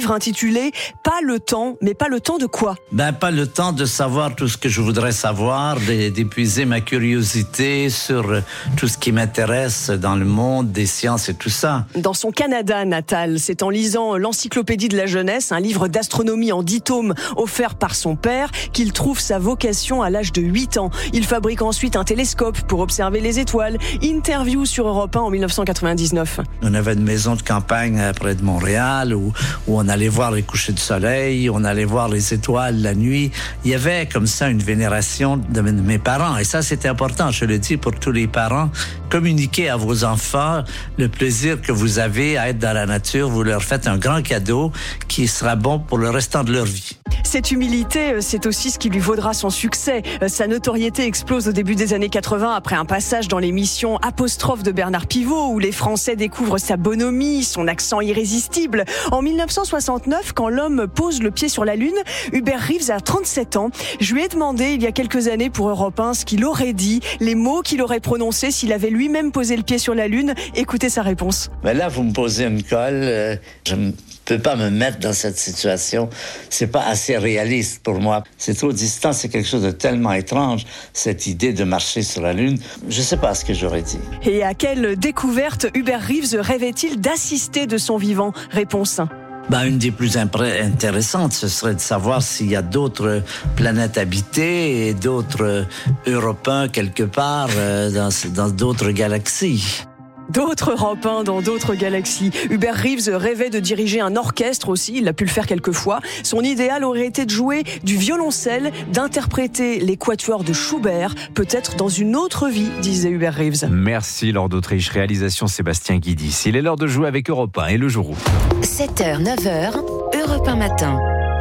intitulé « Pas le temps ». Mais pas le temps de quoi ? Ben, pas le temps de savoir tout ce que je voudrais savoir, d'épuiser ma curiosité sur tout ce qui m'intéresse dans le monde des sciences et tout ça. Dans son Canada natal, c'est en lisant l'Encyclopédie de la jeunesse, un livre d'astronomie en dix tomes offert par son père, qu'il trouve sa vocation à l'âge de huit ans. Il fabrique ensuite un télescope pour observer les étoiles. Interview sur Europe un en dix-neuf cent quatre-vingt-dix-neuf. On avait une maison de campagne près de Montréal où, où on allait voir les couchers de soleil, on allait voir les étoiles la nuit. Il y avait comme ça une vénération de mes parents. Et ça, c'est important, je le dis pour tous les parents. Communiquez à vos enfants le plaisir que vous avez à être dans la nature. Vous leur faites un grand cadeau qui sera bon pour le restant de leur vie. Cette humilité, c'est aussi ce qui lui vaudra son succès. Sa notoriété explose au début des années quatre-vingts après un passage dans l'émission Apostrophe de Bernard Pivot où les Français découvrent sa bonhomie, son accent irrésistible. En dix-neuf cent soixante-neuf, quand l'homme pose le pied sur la Lune, Hubert Reeves a trente-sept ans. Je lui ai demandé il y a quelques années pour Europe un ce qu'il aurait dit, les mots qu'il aurait prononcés s'il avait lui-même posé le pied sur la Lune. Écoutez sa réponse. Mais là, vous me posez une colle. Euh, je ne peux pas me mettre dans cette situation. C'est pas assez réaliste pour moi. C'est trop distant. C'est quelque chose de tellement étrange, cette idée de marcher sur la Lune. Je ne sais pas ce que j'aurais dit. Et à quelle découverte Hubert Reeves rêvait-il d'assister de son vivant ? Réponse. Ben, une des plus impré- intéressantes, ce serait de savoir s'il y a d'autres planètes habitées et d'autres Européens quelque part euh, dans, dans d'autres galaxies. D'autres Europe un dans d'autres galaxies. Hubert Reeves rêvait de diriger un orchestre aussi, il a pu le faire quelques fois. Son idéal aurait été de jouer du violoncelle, d'interpréter les quatuors de Schubert, peut-être dans une autre vie, disait Hubert Reeves. Merci Laure d'Autriche, réalisation Sébastien Guidis. Il est l'heure de jouer avec Europe un et le jour où. sept heures, neuf heures, Europe un matin.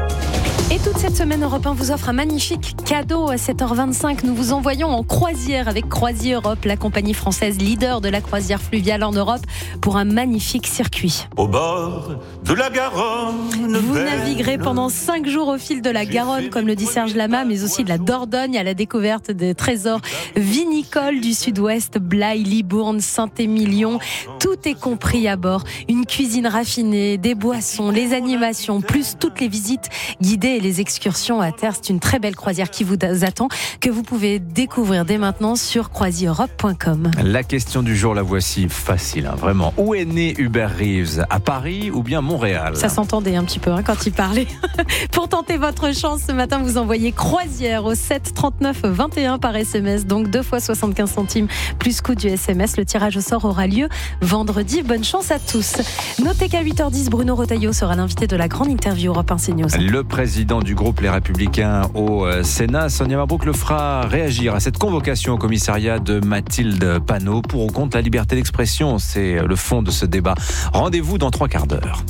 Et toute cette semaine, Europe un vous offre un magnifique cadeau à sept heures vingt-cinq. Nous vous envoyons en croisière avec Croisier Europe, la compagnie française leader de la croisière fluviale en Europe, pour un magnifique circuit. Au bord de la Garonne. Vous naviguerez pendant cinq jours au fil de la Garonne, comme le dit Serge Lama, mais aussi de la Dordogne à la découverte des trésors vinicoles du sud-ouest, Blaye, Libourne, Saint-Émilion. Tout est compris à bord. Une cuisine raffinée, des boissons, les animations, plus toutes les visites guidées et les excursions à terre. C'est une très belle croisière qui vous attend, que vous pouvez découvrir dès maintenant sur croisier europe point com. La question du jour, la voici, facile, hein, vraiment. Où est né Hubert Reeves ? À Paris ou bien Montréal ? Ça s'entendait un petit peu hein, quand il parlait. Pour tenter votre chance, ce matin, vous envoyez croisière au sept trente-neuf vingt et un par S M S, donc deux fois soixante-quinze centimes plus coût du S M S. Le tirage au sort aura lieu vendredi. Bonne chance à tous. Notez qu'à huit heures dix, Bruno Retailleau sera l'invité de la grande interview Europe un CNews. Le président du groupe Les Républicains au Sénat, Sonia Mabrouk, le fera réagir à cette convocation au commissariat de Mathilde Panot pour ou contre la liberté d'expression. C'est le fond de ce débat. Rendez-vous dans trois quarts d'heure.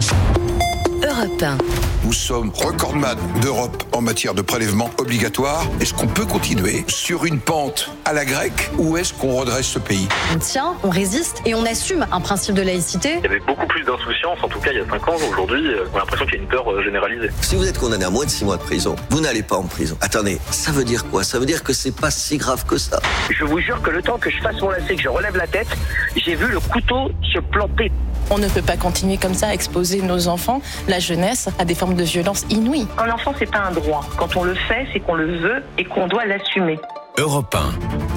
Europe un. Nous sommes recordman d'Europe en matière de prélèvement obligatoire. Est-ce qu'on peut continuer sur une pente à la grecque ou est-ce qu'on redresse ce pays ? On tient, on résiste et on assume un principe de laïcité. Il y avait beaucoup plus d'insouciance, en tout cas il y a cinq ans. Aujourd'hui, on a l'impression qu'il y a une peur généralisée. Si vous êtes condamné à moins de six mois de prison, vous n'allez pas en prison. Attendez, ça veut dire quoi ? Ça veut dire que c'est pas si grave que ça. Je vous jure que le temps que je fasse mon lacet, que je relève la tête, j'ai vu le couteau se planter. On ne peut pas continuer comme ça à exposer nos enfants, la jeunesse, à des formes de violence inouïes. Un enfant, c'est pas un droit. Quand on le fait, c'est qu'on le veut et qu'on doit l'assumer. Europe un.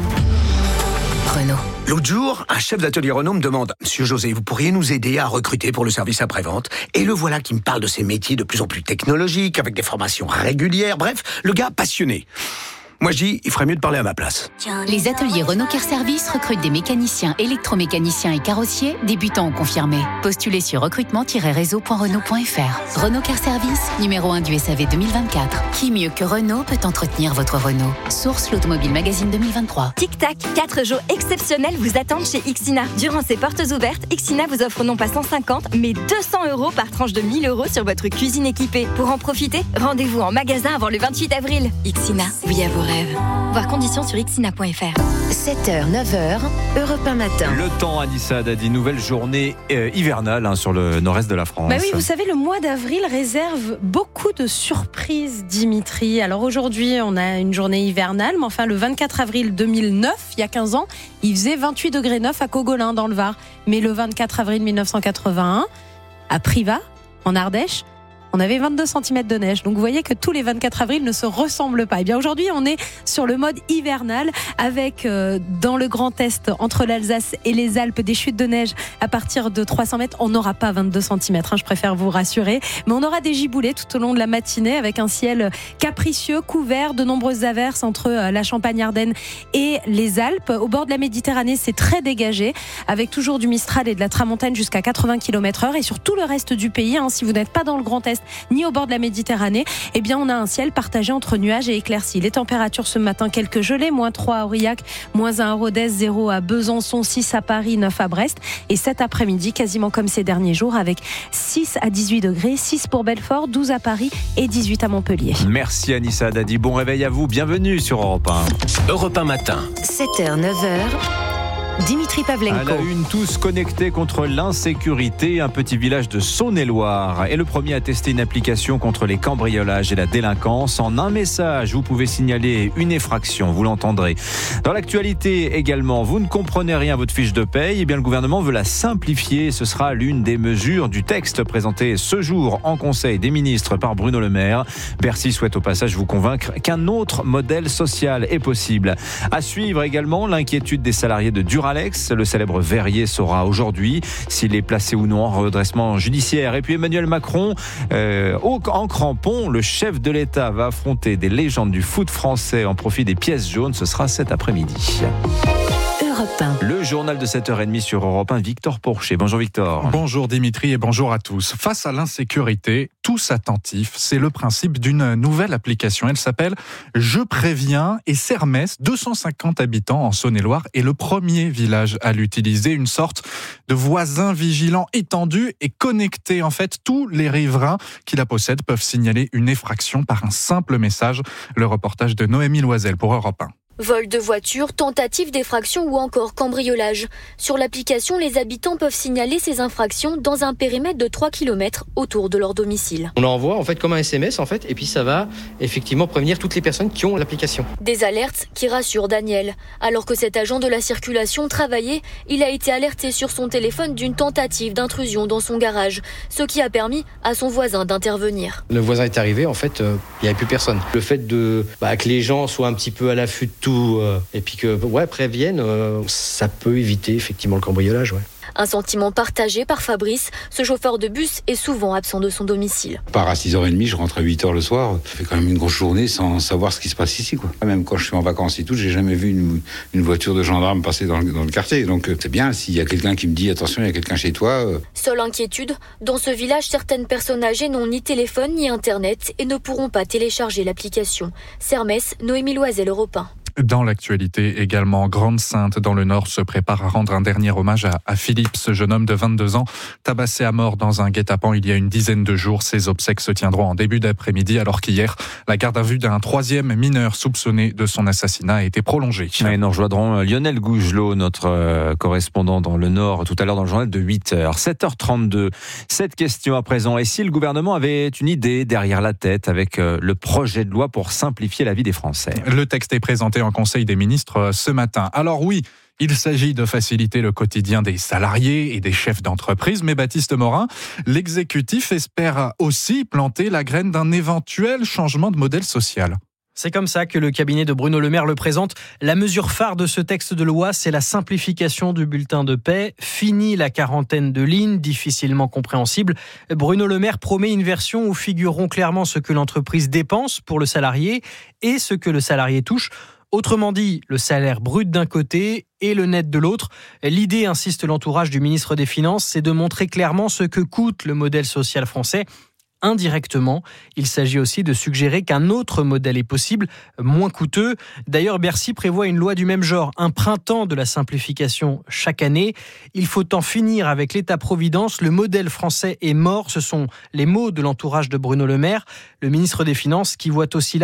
Renault. L'autre jour, un chef d'atelier Renault me demande « Monsieur José, vous pourriez nous aider à recruter pour le service après-vente ?» Et le voilà qui me parle de ces métiers de plus en plus technologiques, avec des formations régulières, bref, le gars passionné. Moi, je dis, il ferait mieux de parler à ma place. Les ateliers Renault Car Service recrutent des mécaniciens, électromécaniciens et carrossiers, débutants ou confirmés. Postulez sur recrutement tiret réseau point renault point f r. Renault Car Service, numéro un du S A V deux mille vingt-quatre. Qui mieux que Renault peut entretenir votre Renault ? Source l'Automobile Magazine deux mille vingt-trois. Tic-tac, quatre jours exceptionnels vous attendent chez Ixina. Durant ces portes ouvertes, Ixina vous offre non pas cent cinquante, mais deux cents euros par tranche de mille euros sur votre cuisine équipée. Pour en profiter, rendez-vous en magasin avant le vingt-huit avril. Ixina, oui à vos rêves. Voir conditions sur ixina point f r. sept heures, neuf heures, Europe un matin. Le temps, Anissa Dadi, nouvelle journée euh, hivernale hein, sur le nord-est de la France. Bah oui, vous savez, le mois d'avril réserve beaucoup de surprises, Dimitri. Alors aujourd'hui, on a une journée hivernale, mais enfin le vingt-quatre avril deux mille neuf, il y a quinze ans, il faisait vingt-huit degrés neuf à Cogolin dans le Var. Mais le vingt-quatre avril mille neuf cent quatre-vingt-un, à Privas, en Ardèche, on avait vingt-deux centimètres de neige. Donc vous voyez que tous les vingt-quatre avril ne se ressemblent pas. Et bien aujourd'hui, on est sur le mode hivernal avec euh, dans le Grand Est, entre l'Alsace et les Alpes, des chutes de neige à partir de trois cents mètres. On n'aura pas vingt-deux centimètres, hein, je préfère vous rassurer. Mais on aura des giboulées tout au long de la matinée avec un ciel capricieux, couvert, de nombreuses averses entre euh, la Champagne-Ardenne et les Alpes. Au bord de la Méditerranée, c'est très dégagé avec toujours du Mistral et de la Tramontane jusqu'à quatre-vingts kilomètres heure. Et sur tout le reste du pays, hein, si vous n'êtes pas dans le Grand Est ni au bord de la Méditerranée, eh bien on a un ciel partagé entre nuages et éclaircies. Les températures ce matin, quelques gelées, moins trois à Aurillac, moins un à Rodez, zéro à Besançon, six à Paris, neuf à Brest. Et cet après-midi, quasiment comme ces derniers jours, avec six à dix-huit degrés, six pour Belfort, douze à Paris et dix-huit à Montpellier. Merci Anissa Dadi, bon réveil à vous, bienvenue sur Europe un. Europe un matin. sept heures, neuf heures. Dimitri Pavlenko. À la une, tous connectés contre l'insécurité, un petit village de Saône-et-Loire est le premier à tester une application contre les cambriolages et la délinquance. En un message, vous pouvez signaler une effraction, vous l'entendrez. Dans l'actualité également, vous ne comprenez rien à votre fiche de paye, eh bien le gouvernement veut la simplifier. Ce sera l'une des mesures du texte présenté ce jour en Conseil des ministres par Bruno Le Maire. Bercy souhaite au passage vous convaincre qu'un autre modèle social est possible. À suivre également l'inquiétude des salariés de Duralex. Le célèbre verrier saura aujourd'hui s'il est placé ou non en redressement judiciaire. Et puis Emmanuel Macron, euh, en crampon, le chef de l'État va affronter des légendes du foot français en profit des pièces jaunes. Ce sera cet après-midi. Le journal de sept heures trente sur Europe un, Victor Porcher. Bonjour Victor. Bonjour Dimitri et bonjour à tous. Face à l'insécurité, tous attentifs, c'est le principe d'une nouvelle application. Elle s'appelle Je préviens et Sermès, deux cent cinquante habitants en Saône-et-Loire, est le premier village à l'utiliser. Une sorte de voisin vigilant étendu et connecté. En fait, tous les riverains qui la possèdent peuvent signaler une effraction par un simple message. Le reportage de Noémie Loisel pour Europe un. Vol de voiture, tentative d'effraction ou encore cambriolage. Sur l'application, les habitants peuvent signaler ces infractions dans un périmètre de trois kilomètres autour de leur domicile. On envoie en fait comme un S M S en fait, et puis ça va effectivement prévenir toutes les personnes qui ont l'application. Des alertes qui rassurent Daniel. Alors que cet agent de la circulation travaillait, il a été alerté sur son téléphone d'une tentative d'intrusion dans son garage, ce qui a permis à son voisin d'intervenir. Le voisin est arrivé, en fait, euh, il n'y avait plus personne. Le fait de bah, que les gens soient un petit peu à l'affût de tout euh, et puis que ouais préviennent, euh, ça peut éviter effectivement le cambriolage. Ouais. Un sentiment partagé par Fabrice. Ce chauffeur de bus est souvent absent de son domicile. Je pars à six heures trente, je rentre à huit heures le soir. Je fais quand même une grosse journée sans savoir ce qui se passe ici, quoi. Même quand je suis en vacances et tout, j'ai jamais vu une, une voiture de gendarme passer dans le, dans le quartier. Donc c'est bien s'il y a quelqu'un qui me dit attention, il y a quelqu'un chez toi. Euh... Seule inquiétude, dans ce village, certaines personnes âgées n'ont ni téléphone ni internet et ne pourront pas télécharger l'application. Sermès, Noémie Loisel, Europe un. Dans l'actualité également, Grande-Synthe dans le Nord se prépare à rendre un dernier hommage à, à Philippe, ce jeune homme de vingt-deux ans, tabassé à mort dans un guet-apens il y a une dizaine de jours. Ses obsèques se tiendront en début d'après-midi, alors qu'hier, la garde à vue d'un troisième mineur soupçonné de son assassinat a été prolongée. Et nous rejoindrons Lionel Gougelot, notre euh, correspondant dans le Nord, tout à l'heure dans le journal de huit heures. sept heures trente-deux. Cette question à présent. Et si le gouvernement avait une idée derrière la tête avec euh, le projet de loi pour simplifier la vie des Français? Le texte est présenté en Conseil des ministres ce matin. Alors oui, il s'agit de faciliter le quotidien des salariés et des chefs d'entreprise, mais Baptiste Morin, l'exécutif espère aussi planter la graine d'un éventuel changement de modèle social. C'est comme ça que le cabinet de Bruno Le Maire le présente. La mesure phare de ce texte de loi, c'est la simplification du bulletin de paie. Fini la quarantaine de lignes, difficilement compréhensible. Bruno Le Maire promet une version où figureront clairement ce que l'entreprise dépense pour le salarié et ce que le salarié touche. Autrement dit, le salaire brut d'un côté et le net de l'autre. L'idée, insiste l'entourage du ministre des Finances, c'est de montrer clairement ce que coûte le modèle social français. Indirectement, il s'agit aussi de suggérer qu'un autre modèle est possible, moins coûteux. D'ailleurs, Bercy prévoit une loi du même genre, un printemps de la simplification chaque année. Il faut en finir avec l'État-providence. Le modèle français est mort. Ce sont les mots de l'entourage de Bruno Le Maire, le ministre des Finances, qui voit aussi là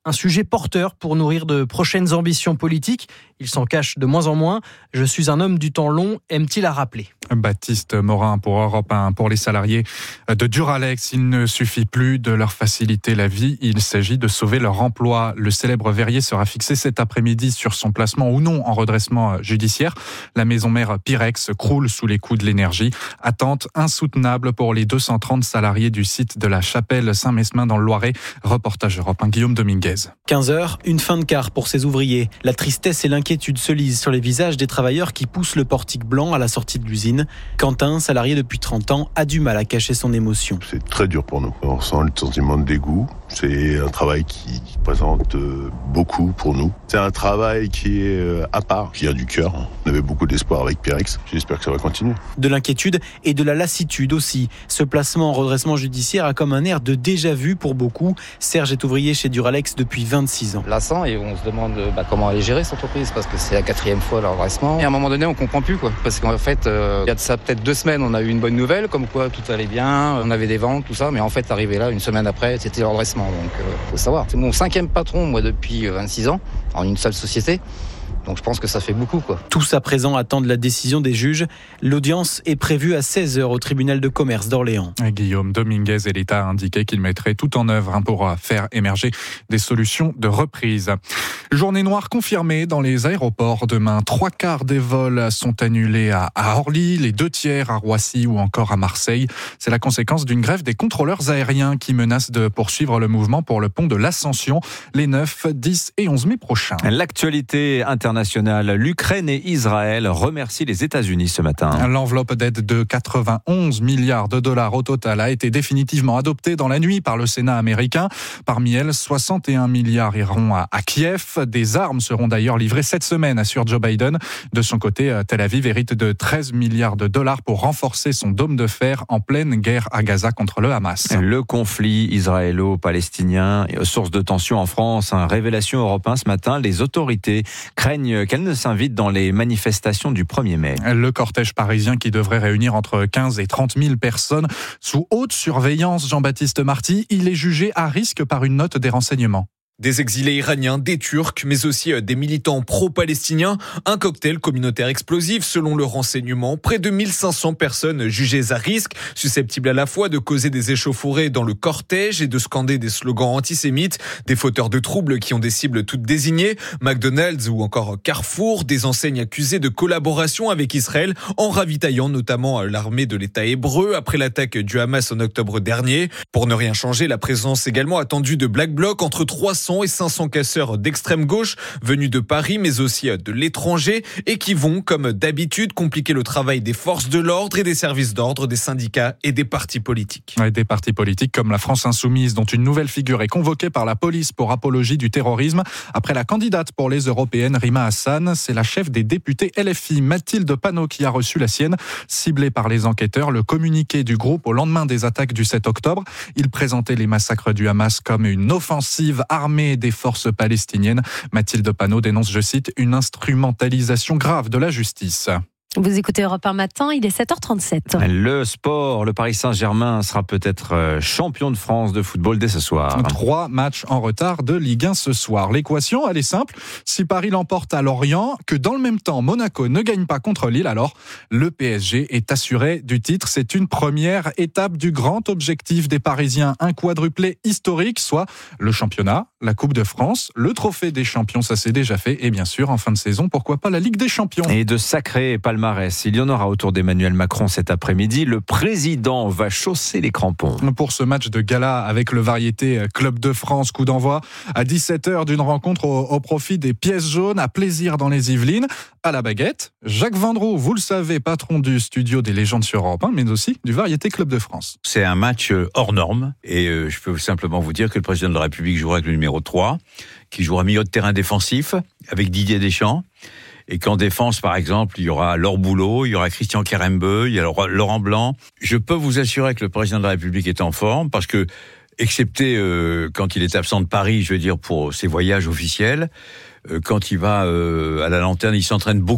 un sujet porteur pour nourrir de prochaines ambitions politiques. Il s'en cache de moins en moins. Je suis un homme du temps long, aime-t-il à rappeler. Baptiste Morin pour Europe un. Pour les salariés de Duralex, il ne suffit plus de leur faciliter la vie, il s'agit de sauver leur emploi. Le célèbre verrier sera fixé cet après-midi sur son placement ou non en redressement judiciaire. La maison mère Pirex croule sous les coups de l'énergie. Attente insoutenable pour les deux cent trente salariés du site de la Chapelle Saint-Mesmin dans le Loiret. Reportage Europe un, Guillaume Dominguez. quinze heures, une fin de quart pour ces ouvriers. La tristesse et l'inquiétude se lisent sur les visages des travailleurs qui poussent le portique blanc à la sortie de l'usine. Quentin, salarié depuis trente ans, a du mal à cacher son émotion. C'est très dur pour nous. On ressent le sentiment de dégoût. C'est un travail qui présente beaucoup pour nous. C'est un travail qui est à part, qui vient du cœur. On avait beaucoup d'espoir avec Pirex. J'espère que ça va continuer. De l'inquiétude et de la lassitude aussi. Ce placement en redressement judiciaire a comme un air de déjà-vu pour beaucoup. Serge est ouvrier chez Duralex depuis vingt-six ans. Lassant, et on se demande bah, comment aller gérer cette entreprise parce que c'est la quatrième fois leur redressement. Et à un moment donné, on comprend plus quoi. Parce qu'en fait, euh, il y a de ça peut-être deux semaines, on a eu une bonne nouvelle, comme quoi tout allait bien, on avait des ventes, tout ça. Mais en fait, arrivé là, une semaine après, c'était le redressement. Donc, euh, faut savoir. C'est mon cinquième patron, moi, depuis vingt-six ans, en une seule société. Donc je pense que ça fait beaucoup, quoi. Tous à présent attendent la décision des juges. L'audience est prévue à seize heures au tribunal de commerce d'Orléans. Guillaume Dominguez et l'État a indiqué qu'il mettrait tout en œuvre pour faire émerger des solutions de reprise. Journée noire confirmée dans les aéroports. Demain, trois quarts des vols sont annulés à Orly, les deux tiers à Roissy ou encore à Marseille. C'est la conséquence d'une grève des contrôleurs aériens qui menacent de poursuivre le mouvement pour le pont de l'Ascension les neuf, dix et onze mai prochains. L'actualité internationale. L'Ukraine et Israël remercient les États-Unis ce matin. L'enveloppe d'aide de quatre-vingt-onze milliards de dollars au total a été définitivement adoptée dans la nuit par le Sénat américain. Parmi elles, soixante et un milliards iront à, à Kiev. Des armes seront d'ailleurs livrées cette semaine, assure Joe Biden. De son côté, Tel Aviv hérite de treize milliards de dollars pour renforcer son dôme de fer en pleine guerre à Gaza contre le Hamas. Le conflit israélo-palestinien, source de tension en France. Révélation Europe un ce matin, les autorités craignent qu'elle ne s'invite dans les manifestations du premier mai. Le cortège parisien qui devrait réunir entre quinze et trente mille personnes sous haute surveillance, Jean-Baptiste Marty, il est jugé à risque par une note des renseignements. Des exilés iraniens, des Turcs, mais aussi des militants pro-palestiniens. Un cocktail communautaire explosif selon le renseignement. Près de mille cinq cents personnes jugées à risque, susceptibles à la fois de causer des échauffourées dans le cortège et de scander des slogans antisémites. Des fauteurs de troubles qui ont des cibles toutes désignées. McDonald's ou encore Carrefour. Des enseignes accusées de collaboration avec Israël en ravitaillant notamment l'armée de l'État hébreu après l'attaque du Hamas en octobre dernier. Pour ne rien changer, la présence également attendue de Black Bloc entre trois cents et cinq cents casseurs d'extrême gauche venus de Paris mais aussi de l'étranger et qui vont, comme d'habitude, compliquer le travail des forces de l'ordre et des services d'ordre, des syndicats et des partis politiques. Ouais, des partis politiques comme la France Insoumise, dont une nouvelle figure est convoquée par la police pour apologie du terrorisme. Après la candidate pour les européennes, Rima Hassan, c'est la chef des députés L F I, Mathilde Panot, qui a reçu la sienne. Ciblée par les enquêteurs, le communiqué du groupe au lendemain des attaques du sept octobre. Il présentait les massacres du Hamas comme une offensive armée des forces palestiniennes. Mathilde Panot dénonce, je cite, une instrumentalisation grave de la justice. Vous écoutez Europe un matin, il est sept heures trente-sept. Le sport, le Paris Saint-Germain sera peut-être champion de France de football dès ce soir. Trois matchs en retard de Ligue un ce soir. L'équation, elle est simple. Si Paris l'emporte à Lorient, que dans le même temps Monaco ne gagne pas contre Lille, alors le P S G est assuré du titre. C'est une première étape du grand objectif des Parisiens. Un quadruplé historique, soit le championnat, la Coupe de France, le trophée des champions, ça c'est déjà fait. Et bien sûr, en fin de saison, pourquoi pas la Ligue des champions. Et de sacrés palmarès. Il y en aura autour d'Emmanuel Macron cet après-midi. Le président va chausser les crampons. Pour ce match de gala avec le Variété Club de France, coup d'envoi à dix-sept heures d'une rencontre au, au profit des pièces jaunes, à plaisir dans les Yvelines. À la baguette, Jacques Vendroux, vous le savez, patron du studio des légendes sur Europe un, mais aussi du Variété Club de France. C'est un match hors norme et euh, je peux simplement vous dire que le président de la République jouera avec le numéro trois, qui jouera milieu de terrain défensif avec Didier Deschamps. Et qu'en défense, par exemple, il y aura Laure Boulot, il y aura Christian Kerembeu, il y aura Laurent Blanc. Je peux vous assurer que le président de la République est en forme parce que, excepté euh, quand il est absent de Paris, je veux dire pour ses voyages officiels, euh, quand il va euh, à la lanterne, il s'entraîne beaucoup.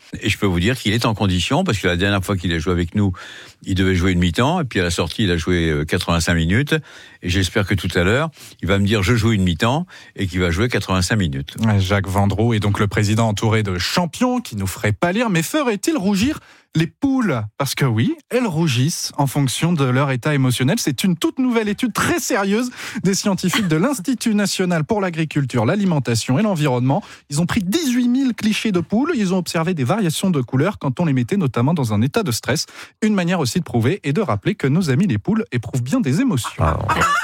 Et je peux vous dire qu'il est en condition, parce que la dernière fois qu'il a joué avec nous, il devait jouer une mi-temps, et puis à la sortie, il a joué quatre-vingt-cinq minutes. Et j'espère que tout à l'heure, il va me dire je joue une mi-temps, et qu'il va jouer quatre-vingt-cinq minutes. Jacques Vendroux est donc le président entouré de champions qui nous ferait pâlir, mais ferait-il rougir les poules? Parce que oui, elles rougissent en fonction de leur état émotionnel. C'est une toute nouvelle étude très sérieuse des scientifiques de l'Institut national pour l'agriculture, l'alimentation et l'environnement. Ils ont pris dix-huit mille clichés de poules. Ils ont observé des variations de couleurs quand on les mettait notamment dans un état de stress. Une manière aussi de prouver et de rappeler que nos amis les poules éprouvent bien des émotions. Ah.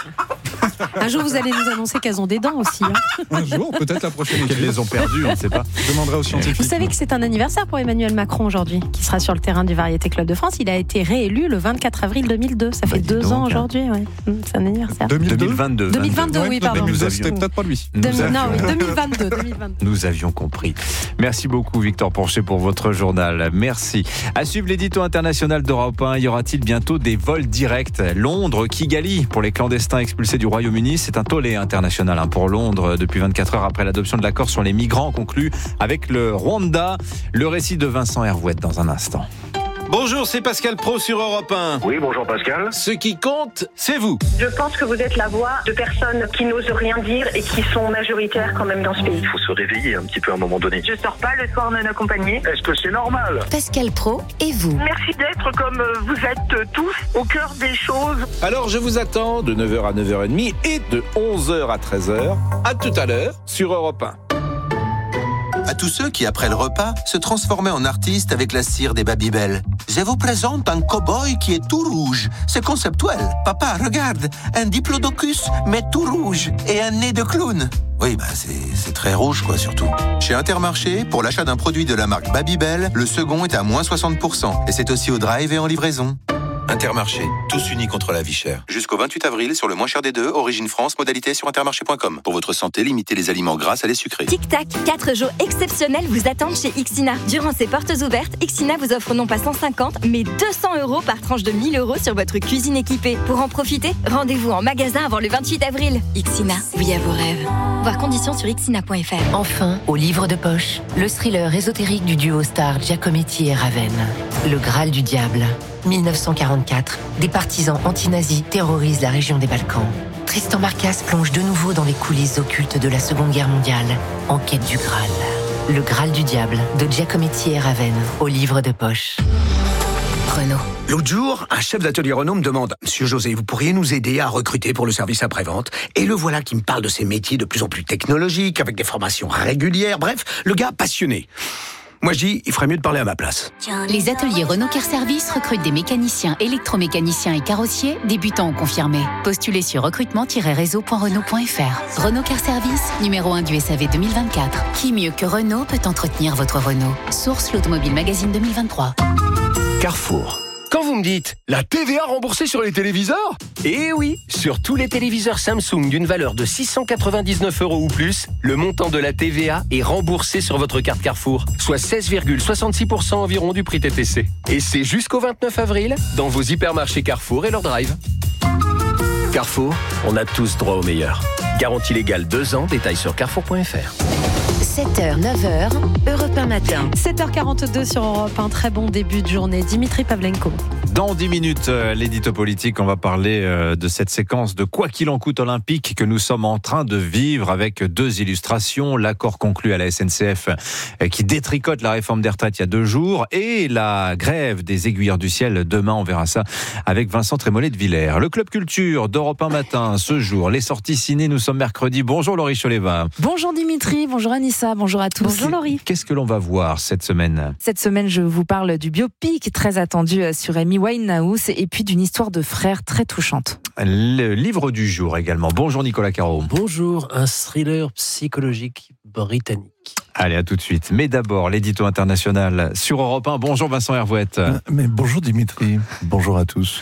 Un jour, vous allez nous annoncer qu'elles ont des dents aussi. Hein. Un jour, peut-être la prochaine. Qu'elles les ont perdues, on ne sait pas. Je demanderai aux scientifiques. Vous savez que c'est un anniversaire pour Emmanuel Macron aujourd'hui, qui sera sur le terrain du Variété Club de France. Il a été réélu le vingt-quatre avril deux mille deux. Ça fait bah, deux donc, ans aujourd'hui. Ouais. C'est un anniversaire. deux mille vingt-deux. deux mille vingt-deux, oui, pardon. deux mille vingt-deux, c'était peut-être pas lui. Deux, non, oui, deux mille vingt-deux, deux mille vingt-deux. Nous avions compris. Merci beaucoup, Victor Porcher, pour votre journal. Merci. À suivre l'édito international d'Europe un. Y aura-t-il bientôt des vols directs? Londres, Kigali, pour les clandestins expulsés du Royaume-Uni. C'est un tollé international pour Londres depuis vingt-quatre heures après l'adoption de l'accord sur les migrants conclu avec le Rwanda. Le récit de Vincent Hervouette dans un instant. Bonjour, c'est Pascal Pro sur Europe un. Oui, bonjour Pascal. Ce qui compte, c'est vous. Je pense que vous êtes la voix de personnes qui n'osent rien dire et qui sont majoritaires quand même dans ce pays. Il faut se réveiller un petit peu à un moment donné. Je sors pas le soir non accompagné. Est-ce que c'est normal? Pascal Pro et vous. Merci d'être comme vous êtes tous au cœur des choses. Alors je vous attends de neuf heures à neuf heures trente et de onze heures à treize heures. À tout à l'heure sur Europe un. À tous ceux qui, après le repas, se transformaient en artistes avec la cire des Babybel. Je vous présente un cow-boy qui est tout rouge. C'est conceptuel. Papa, regarde, un diplodocus, mais tout rouge, et un nez de clown. Oui, bah c'est, c'est très rouge, quoi, surtout. Chez Intermarché, pour l'achat d'un produit de la marque Babybel, le second est à moins soixante pour cent. Et c'est aussi au drive et en livraison. Intermarché, tous unis contre la vie chère. Jusqu'au vingt-huit avril, sur le moins cher des deux, Origine France, modalité sur intermarché point com. Pour votre santé, limitez les aliments gras à les sucrés. Tic-tac, quatre jours exceptionnels vous attendent chez Ixina. Durant ces portes ouvertes, Ixina vous offre non pas cent cinquante, mais deux cents euros par tranche de mille euros sur votre cuisine équipée. Pour en profiter, rendez-vous en magasin avant le vingt-huit avril. Ixina, oui à vos rêves. Voir conditions sur ixina point f r. Enfin, au livre de poche, le thriller ésotérique du duo star Giacometti et Raven. Le Graal du diable. mille neuf cent quarante-quatre, des partisans anti-nazis terrorisent la région des Balkans. Tristan Marcas plonge de nouveau dans les coulisses occultes de la Seconde Guerre mondiale, en quête du Graal. Le Graal du diable, de Giacometti et Raven, au livre de poche. Renault. L'autre jour, un chef d'atelier Renault me demande « Monsieur José, vous pourriez nous aider à recruter pour le service après-vente ?» Et le voilà qui me parle de ces métiers de plus en plus technologiques, avec des formations régulières, bref, le gars passionné. Moi, je dis, il ferait mieux de parler à ma place. Les ateliers Renault Car Service recrutent des mécaniciens, électromécaniciens et carrossiers, débutants ou confirmés. Postulez sur recrutement tiret réseau point renault point f r. Renault Car Service, numéro un du S A V deux mille vingt-quatre. Qui mieux que Renault peut entretenir votre Renault? Source l'Automobile Magazine deux mille vingt-trois. Carrefour. Quand vous me dites la T V A remboursée sur les téléviseurs? Eh oui, sur tous les téléviseurs Samsung d'une valeur de six cent quatre-vingt-dix-neuf euros ou plus, le montant de la T V A est remboursé sur votre carte Carrefour, soit seize virgule soixante-six pour cent environ du prix T T C. Et c'est jusqu'au vingt-neuf avril dans vos hypermarchés Carrefour et leur drive. Carrefour, on a tous droit au meilleur. Garantie légale deux ans, détails sur carrefour point f r. sept heures, neuf heures, Europe un matin. sept heures quarante-deux sur Europe, un très bon début de journée. Dimitri Pavlenko. Dans dix minutes, euh, l'édito politique, on va parler euh, de cette séquence de quoi qu'il en coûte olympique que nous sommes en train de vivre avec deux illustrations. L'accord conclu à la S N C F euh, qui détricote la réforme des retraites il y a deux jours et la grève des aiguilleurs du ciel demain. On verra ça avec Vincent Trémollet de Villers. Le Club Culture d'Europe un matin, ce jour, les sorties ciné, nous sommes mercredi. Bonjour Laurie Choleva. Bonjour Dimitri, bonjour Anissa, bonjour à tous. Bonjour Laurie. Qu'est-ce que l'on va voir cette semaine? Cette semaine, je vous parle du biopic très attendu sur Amy Winehouse et puis d'une histoire de frères très touchante. Le livre du jour également. Bonjour Nicolas Caro. Bonjour, un thriller psychologique britannique. Allez, à tout de suite. Mais d'abord, l'édito international sur Europe un. Bonjour Vincent Hervouette. Mais bonjour Dimitri, bonjour à tous.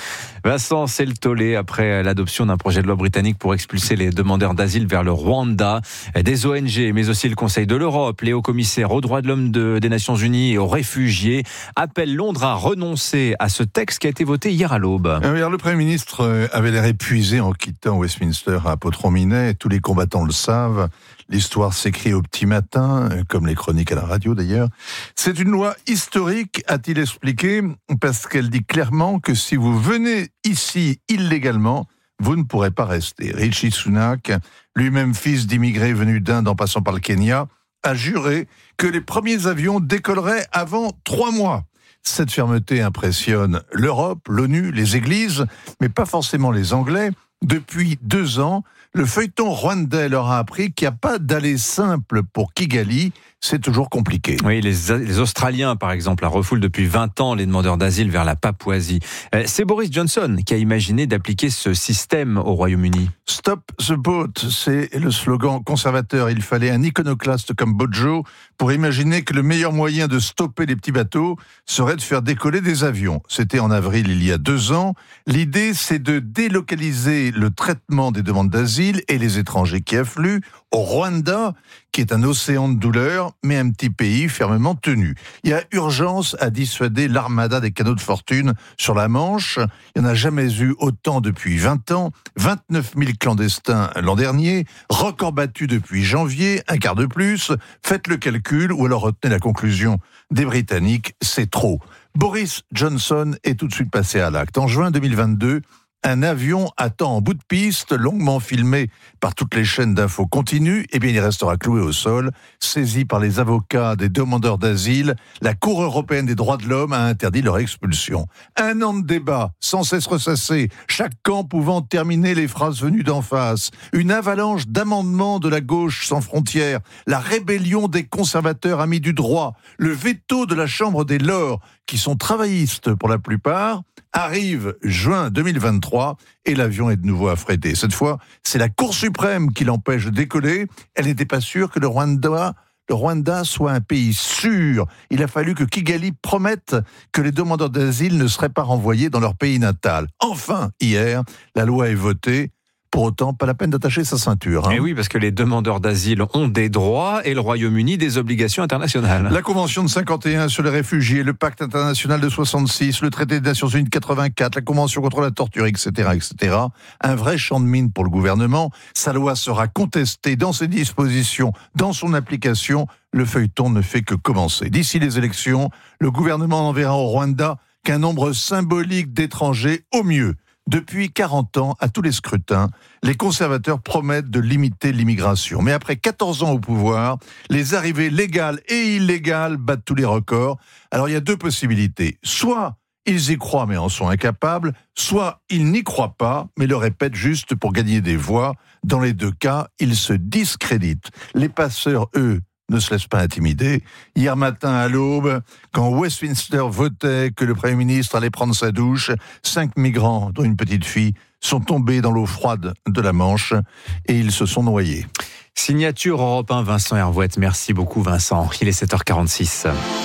Vincent, c'est le tollé après l'adoption d'un projet de loi britannique pour expulser les demandeurs d'asile vers le Rwanda. Des O N G, mais aussi le Conseil de l'Europe, les hauts commissaires aux droits de l'homme de, des Nations Unies et aux réfugiés appellent Londres à renoncer à ce texte qui a été voté hier à l'aube. Alors, le Premier ministre avait l'air épuisé en quittant Westminster à Potron-Minet. Tous les combattants le savent. L'histoire s'écrit au petit matin, comme les chroniques à la radio d'ailleurs. C'est une loi historique, a-t-il expliqué, parce qu'elle dit clairement que si vous venez ici illégalement, vous ne pourrez pas rester. Rishi Sunak, lui-même fils d'immigrés venus d'Inde en passant par le Kenya, a juré que les premiers avions décolleraient avant trois mois. Cette fermeté impressionne l'Europe, l'ONU, les églises, mais pas forcément les Anglais. Depuis deux ans, le feuilleton rwandais leur a appris qu'il n'y a pas d'aller simple pour Kigali. C'est toujours compliqué. Oui, les, les Australiens, par exemple, refoulent depuis vingt ans les demandeurs d'asile vers la Papouasie. C'est Boris Johnson qui a imaginé d'appliquer ce système au Royaume-Uni. Stop the boat, c'est le slogan conservateur. Il fallait un iconoclaste comme Bojo pour imaginer que le meilleur moyen de stopper les petits bateaux serait de faire décoller des avions. C'était en avril il y a deux ans. L'idée, c'est de délocaliser le traitement des demandes d'asile et les étrangers qui affluent au Rwanda, qui est un océan de douleur, mais un petit pays fermement tenu. Il y a urgence à dissuader l'armada des canaux de fortune sur la Manche. Il n'y en a jamais eu autant depuis vingt ans. vingt-neuf mille clandestins l'an dernier, record battu depuis janvier, un quart de plus. Faites le calcul ou alors retenez la conclusion des Britanniques, c'est trop. Boris Johnson est tout de suite passé à l'acte. En juin deux mille vingt-deux, un avion attend en bout de piste, longuement filmé par toutes les chaînes d'infos continues, et bien il restera cloué au sol. Saisi par les avocats des demandeurs d'asile, la Cour européenne des droits de l'homme a interdit leur expulsion. Un an de débat, sans cesse ressassé, chaque camp pouvant terminer les phrases venues d'en face. Une avalanche d'amendements de la gauche sans frontières, la rébellion des conservateurs amis du droit, le veto de la Chambre des Lords, qui sont travaillistes pour la plupart. Arrive juin deux mille vingt-trois et l'avion est de nouveau affrété. Cette fois, c'est la Cour suprême qui l'empêche de décoller. Elle n'était pas sûre que le Rwanda, le Rwanda soit un pays sûr. Il a fallu que Kigali promette que les demandeurs d'asile ne seraient pas renvoyés dans leur pays natal. Enfin, hier, la loi est votée. Pour autant, pas la peine d'attacher sa ceinture. Hein. Et oui, parce que les demandeurs d'asile ont des droits et le Royaume-Uni des obligations internationales. La Convention de cinquante et un sur les réfugiés, le Pacte international de soixante-six, le Traité des Nations Unies de quatre-vingt-quatre, la Convention contre la torture, et cetera, et cetera. Un vrai champ de mine pour le gouvernement. Sa loi sera contestée dans ses dispositions, dans son application. Le feuilleton ne fait que commencer. D'ici les élections, le gouvernement n'enverra au Rwanda qu'un nombre symbolique d'étrangers au mieux. Depuis quarante ans, à tous les scrutins, les conservateurs promettent de limiter l'immigration. Mais après quatorze ans au pouvoir, les arrivées légales et illégales battent tous les records. Alors il y a deux possibilités. Soit ils y croient mais en sont incapables, soit ils n'y croient pas mais le répètent juste pour gagner des voix. Dans les deux cas, ils se discréditent. Les passeurs, eux, ne se laisse pas intimider. Hier matin à l'aube, quand Westminster votait que le Premier ministre allait prendre sa douche, cinq migrants, dont une petite fille, sont tombés dans l'eau froide de la Manche et ils se sont noyés. Signature Europe un, Vincent Hervouette. Merci beaucoup Vincent. Il est sept heures quarante-six.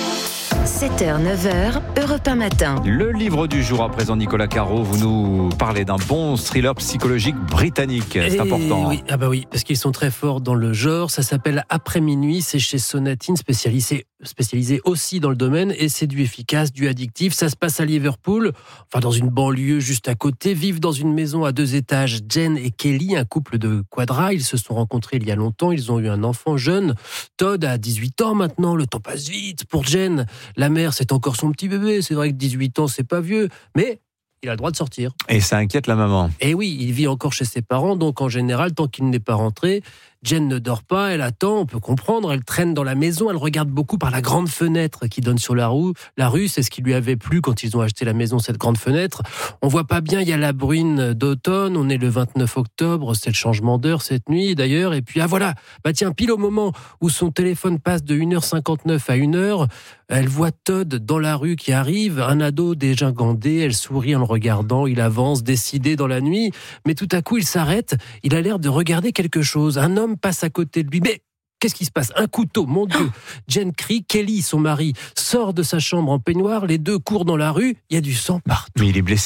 sept heures, neuf heures, Europe un matin. Le livre du jour à présent, Nicolas Caro, vous nous parlez d'un bon thriller psychologique britannique. C'est Et important. Oui, ah bah oui, parce qu'ils sont très forts dans le genre. Ça s'appelle Après minuit, c'est chez Sonatine, spécialisé, spécialisé aussi dans le domaine, et c'est du efficace, du addictif. Ça se passe à Liverpool, enfin dans une banlieue juste à côté. Vivent dans une maison à deux étages Jen et Kelly, un couple de quadras. Ils se sont rencontrés il y a longtemps, ils ont eu un enfant jeune. Todd a dix-huit ans maintenant, le temps passe vite pour Jen. La mère, c'est encore son petit bébé. C'est vrai que dix-huit ans, c'est pas vieux, mais il a le droit de sortir. Et ça inquiète la maman. Et oui, il vit encore chez ses parents, donc en général, tant qu'il n'est pas rentré, Jen ne dort pas, elle attend, on peut comprendre, elle traîne dans la maison, elle regarde beaucoup par la grande fenêtre qui donne sur la rue. La rue, c'est ce qui lui avait plu quand ils ont acheté la maison, cette grande fenêtre. On voit pas bien, il y a la bruine d'automne, on est le vingt-neuf octobre, c'est le changement d'heure cette nuit d'ailleurs, et puis ah voilà, bah tiens, pile au moment où son téléphone passe de une heure cinquante-neuf à une heure, elle voit Todd dans la rue qui arrive, un ado déjà gandé, elle sourit en le regardant, il avance, décidé dans la nuit, mais tout à coup il s'arrête, il a l'air de regarder quelque chose, un homme passe à côté de lui, mais qu'est-ce qui se passe? Un couteau, mon Dieu! Jen crie, Kelly, son mari, sort de sa chambre en peignoir, les deux courent dans la rue, il y a du sang partout. Mais il est blessé?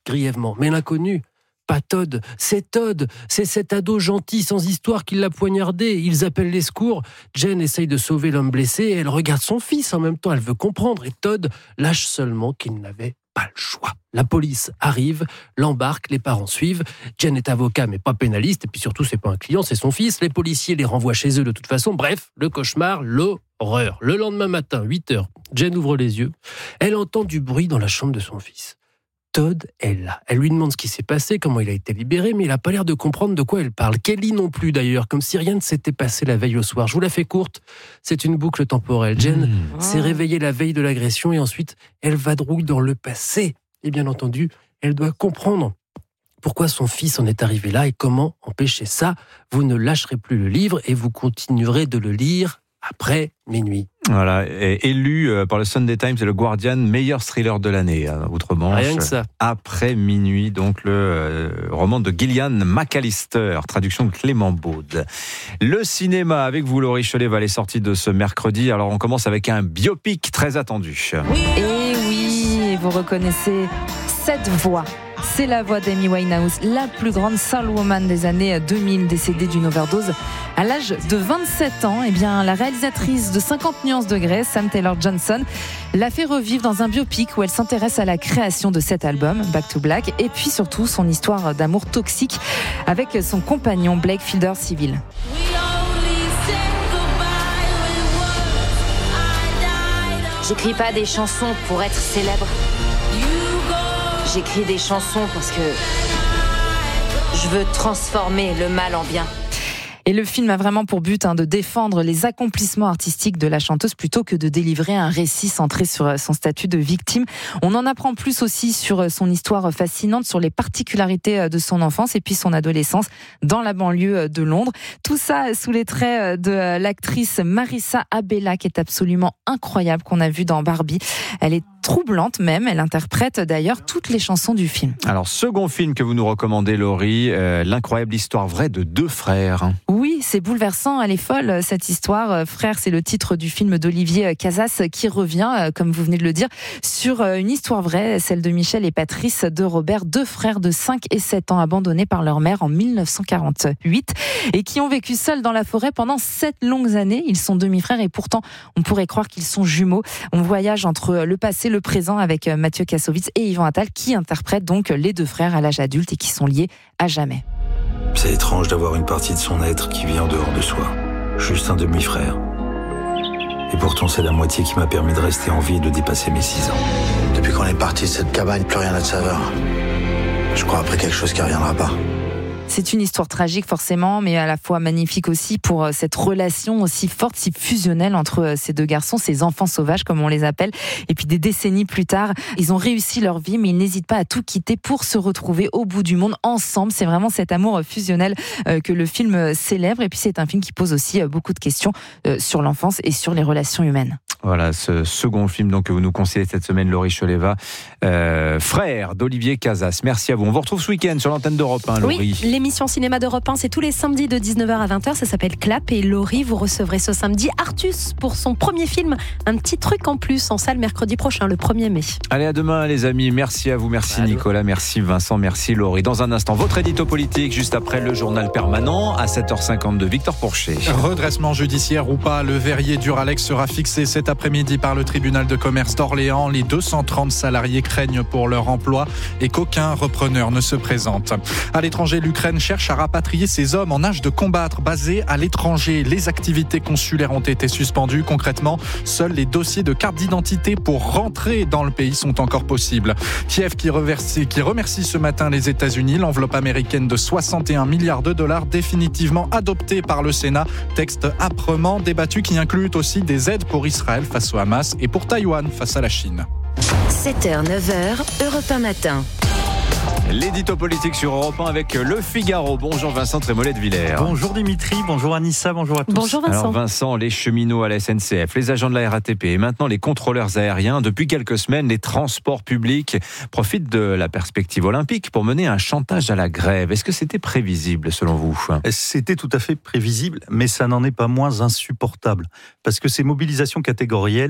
grièvement. Mais l'inconnu, pas Todd, c'est Todd, c'est cet ado gentil sans histoire qui l'a poignardé. Ils appellent les secours. Jen essaye de sauver l'homme blessé et elle regarde son fils en même temps. Elle veut comprendre et Todd lâche seulement qu'il n'avait pas le choix. La police arrive, l'embarque, les parents suivent. Jen est avocat mais pas pénaliste et puis surtout c'est pas un client, c'est son fils. Les policiers les renvoient chez eux de toute façon. Bref, le cauchemar, l'horreur. Le lendemain matin, huit heures, Jen ouvre les yeux. Elle entend du bruit dans la chambre de son fils. Todd est là. Elle lui demande ce qui s'est passé, comment il a été libéré, mais il n'a pas l'air de comprendre de quoi elle parle. Kelly non plus d'ailleurs, comme si rien ne s'était passé la veille au soir. Je vous la fais courte, c'est une boucle temporelle. Jen mmh. s'est réveillée la veille de l'agression et ensuite elle vadrouille dans le passé. Et bien entendu, elle doit comprendre pourquoi son fils en est arrivé là et comment empêcher ça. Vous ne lâcherez plus le livre et vous continuerez de le lire après minuit. Voilà, et élu par le Sunday Times et le Guardian meilleur thriller de l'année, hein, outre-Manche. Rien que ça. Après minuit, donc le euh, roman de Gillian McAllister, traduction de Clément Baude. Le cinéma, avec vous Laurie Cholet, les sorties de ce mercredi. Alors on commence avec un biopic très attendu. Et oui, vous reconnaissez cette voix. C'est la voix d'Amy Winehouse, la plus grande soul woman des années deux mille, décédée d'une overdose à l'âge de vingt-sept ans. Eh bien, la réalisatrice de cinquante nuances de Grey, Sam Taylor Johnson, l'a fait revivre dans un biopic où elle s'intéresse à la création de cet album, Back to Black, et puis surtout son histoire d'amour toxique avec son compagnon Blake Fielder Civil. J'écris pas des chansons pour être célèbre. J'écris des chansons parce que je veux transformer le mal en bien. Et le film a vraiment pour but hein, de défendre les accomplissements artistiques de la chanteuse plutôt que de délivrer un récit centré sur son statut de victime. On en apprend plus aussi sur son histoire fascinante, sur les particularités de son enfance et puis son adolescence dans la banlieue de Londres. Tout ça sous les traits de l'actrice Marissa Abela qui est absolument incroyable, qu'on a vu dans Barbie. Elle est troublante même, elle interprète d'ailleurs toutes les chansons du film. Alors, second film que vous nous recommandez, Laurie, euh, l'incroyable histoire vraie de deux frères. Oui, c'est bouleversant, elle est folle cette histoire. Frères, c'est le titre du film d'Olivier Casas qui revient, comme vous venez de le dire, sur une histoire vraie, celle de Michel et Patrice de Robert, deux frères de cinq et sept ans abandonnés par leur mère en mille neuf cent quarante-huit et qui ont vécu seuls dans la forêt pendant sept longues années. Ils sont demi-frères et pourtant on pourrait croire qu'ils sont jumeaux. On voyage entre le passé, le présent avec Mathieu Kassovitz et Yvan Attal qui interprètent donc les deux frères à l'âge adulte et qui sont liés à jamais. C'est étrange d'avoir une partie de son être qui vit en dehors de soi. Juste un demi-frère. Et pourtant, c'est la moitié qui m'a permis de rester en vie et de dépasser mes six ans. Depuis qu'on est parti de cette cabane, plus rien n'a de saveur. Je crois après quelque chose qui ne reviendra pas. C'est une histoire tragique forcément, mais à la fois magnifique aussi pour cette relation aussi forte, si fusionnelle entre ces deux garçons, ces enfants sauvages comme on les appelle. Et puis des décennies plus tard, ils ont réussi leur vie, mais ils n'hésitent pas à tout quitter pour se retrouver au bout du monde ensemble. C'est vraiment cet amour fusionnel que le film célèbre. Et puis c'est un film qui pose aussi beaucoup de questions sur l'enfance et sur les relations humaines. Voilà, ce second film donc, que vous nous conseillez cette semaine, Laurie Choleva, euh, Frère d'Olivier Casas. Merci à vous. On vous retrouve ce week-end sur l'antenne d'Europe un, Laurie. Oui, l'émission cinéma d'Europe un, c'est tous les samedis de dix-neuf heures à vingt heures. Ça s'appelle Clap. Et Laurie, vous recevrez ce samedi Artus pour son premier film. Un petit truc en plus en salle mercredi prochain, le premier mai. Allez, à demain les amis. Merci à vous. Merci Allô. Nicolas. Merci Vincent. Merci Laurie. Dans un instant, votre édito politique, juste après le journal permanent à sept heures cinquante-deux. Victor Pourchet. Redressement judiciaire ou pas, le verrier Duralex sera fixé cet après-midi par le tribunal de commerce d'Orléans. Les deux cent trente salariés craignent pour leur emploi et qu'aucun repreneur ne se présente. À l'étranger, l'Ukraine cherche à rapatrier ses hommes en âge de combattre basés à l'étranger. Les activités consulaires ont été suspendues. Concrètement, seuls les dossiers de carte d'identité pour rentrer dans le pays sont encore possibles. Kiev qui remercie, qui remercie ce matin les États-Unis. L'enveloppe américaine de soixante et un milliards de dollars définitivement adoptée par le Sénat. Texte âprement débattu qui inclut aussi des aides pour Israël face au Hamas et pour Taïwan face à la Chine. sept heures neuf heures, Europe un matin. L'édito politique sur Europe un avec Le Figaro. Bonjour Vincent Trémollet de Villers. Bonjour Dimitri, bonjour Anissa, bonjour à tous. Bonjour Vincent. Alors Vincent, les cheminots à la S N C F, les agents de la R A T P et maintenant les contrôleurs aériens, depuis quelques semaines, les transports publics profitent de la perspective olympique pour mener un chantage à la grève. Est-ce que c'était prévisible selon vous ? C'était tout à fait prévisible, mais ça n'en est pas moins insupportable. Parce que ces mobilisations catégorielles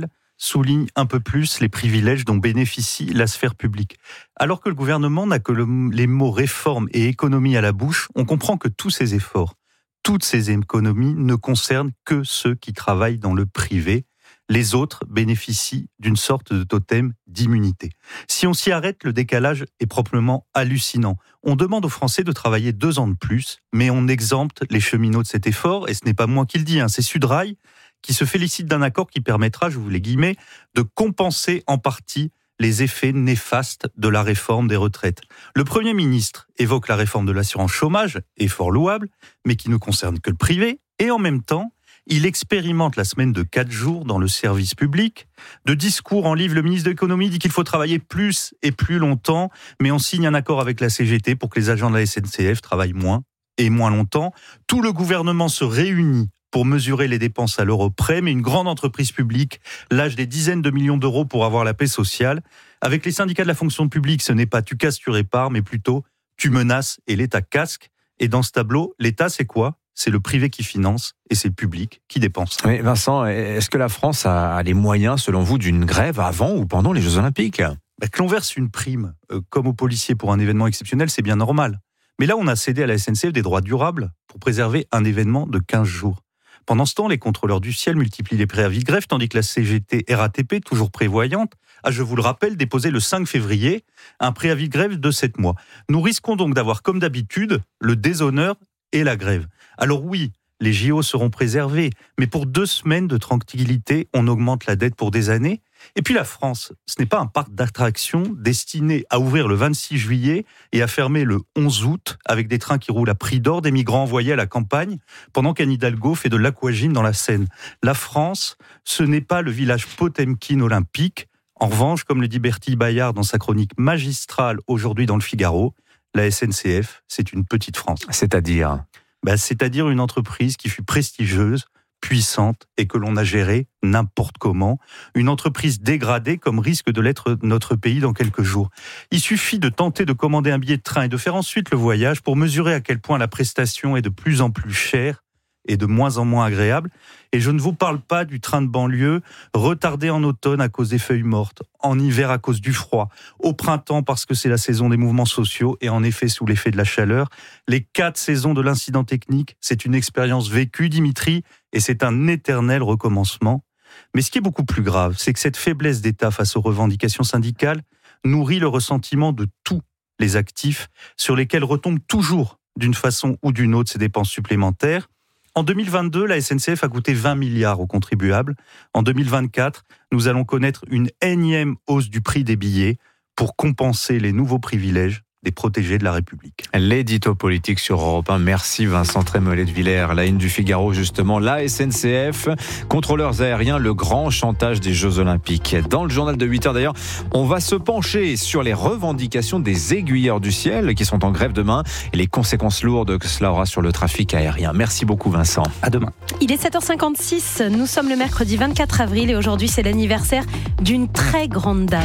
souligne un peu plus les privilèges dont bénéficie la sphère publique. Alors que le gouvernement n'a que le, les mots réforme et économie à la bouche, on comprend que tous ces efforts, toutes ces économies ne concernent que ceux qui travaillent dans le privé. Les autres bénéficient d'une sorte de totem d'immunité. Si on s'y arrête, le décalage est proprement hallucinant. On demande aux Français de travailler deux ans de plus, mais on exempte les cheminots de cet effort, et ce n'est pas moi qui le dis, hein, c'est Sudrail qui se félicite d'un accord qui permettra, je vous les guillemets, de compenser en partie les effets néfastes de la réforme des retraites. Le Premier ministre évoque la réforme de l'assurance chômage, effort louable, mais qui ne concerne que le privé, et en même temps, il expérimente la semaine de quatre jours dans le service public. De discours en livre, le ministre de l'économie dit qu'il faut travailler plus et plus longtemps, mais on signe un accord avec la C G T pour que les agents de la S N C F travaillent moins et moins longtemps. Tout le gouvernement se réunit pour mesurer les dépenses à l'euro près, mais une grande entreprise publique lâche des dizaines de millions d'euros pour avoir la paix sociale. Avec les syndicats de la fonction publique, ce n'est pas tu casses, tu répares, mais plutôt tu menaces et l'État casque. Et dans ce tableau, l'État, c'est quoi ? C'est le privé qui finance et c'est le public qui dépense. Oui, Vincent, est-ce que la France a les moyens, selon vous, d'une grève avant ou pendant les Jeux Olympiques ? Bah, que l'on verse une prime, euh, comme aux policiers pour un événement exceptionnel, c'est bien normal. Mais là, on a cédé à la S N C F des droits durables pour préserver un événement de quinze jours. Pendant ce temps, les contrôleurs du ciel multiplient les préavis de grève, tandis que la C G T R A T P, toujours prévoyante, a, je vous le rappelle, déposé le cinq février un préavis de grève de sept mois. Nous risquons donc d'avoir, comme d'habitude, le déshonneur et la grève. Alors oui, les J O seront préservés, mais pour deux semaines de tranquillité, on augmente la dette pour des années. Et puis la France, ce n'est pas un parc d'attractions destiné à ouvrir le vingt-six juillet et à fermer le onze août avec des trains qui roulent à prix d'or, des migrants envoyés à la campagne, pendant qu'Anne Hidalgo fait de l'aquagym dans la Seine. La France, ce n'est pas le village Potemkin olympique. En revanche, comme le dit Bertille Bayard dans sa chronique magistrale aujourd'hui dans le Figaro, la S N C F, c'est une petite France. C'est-à-dire ben, C'est-à-dire une entreprise qui fut prestigieuse, puissante et que l'on a gérée n'importe comment. Une entreprise dégradée comme risque de l'être notre pays dans quelques jours. Il suffit de tenter de commander un billet de train et de faire ensuite le voyage pour mesurer à quel point la prestation est de plus en plus chère et de moins en moins agréable. Et je ne vous parle pas du train de banlieue, retardé en automne à cause des feuilles mortes, en hiver à cause du froid, au printemps parce que c'est la saison des mouvements sociaux et en effet sous l'effet de la chaleur. Les quatre saisons de l'incident technique, c'est une expérience vécue, Dimitri, et c'est un éternel recommencement. Mais ce qui est beaucoup plus grave, c'est que cette faiblesse d'État face aux revendications syndicales nourrit le ressentiment de tous les actifs sur lesquels retombent toujours, d'une façon ou d'une autre, ces dépenses supplémentaires. En deux mille vingt-deux, la S N C F a coûté vingt milliards aux contribuables. En deux mille vingt-quatre, nous allons connaître une énième hausse du prix des billets pour compenser les nouveaux privilèges des protégés de la République. L'édito politique sur Europe un. Merci Vincent Trémollet de Villers. La une du Figaro, justement, la S N C F, contrôleurs aériens, le grand chantage des Jeux Olympiques. Dans le journal de huit heures d'ailleurs, on va se pencher sur les revendications des aiguilleurs du ciel qui sont en grève demain et les conséquences lourdes que cela aura sur le trafic aérien. Merci beaucoup Vincent. À demain. Il est sept heures cinquante-six, nous sommes le mercredi vingt-quatre avril et aujourd'hui c'est l'anniversaire d'une très grande dame.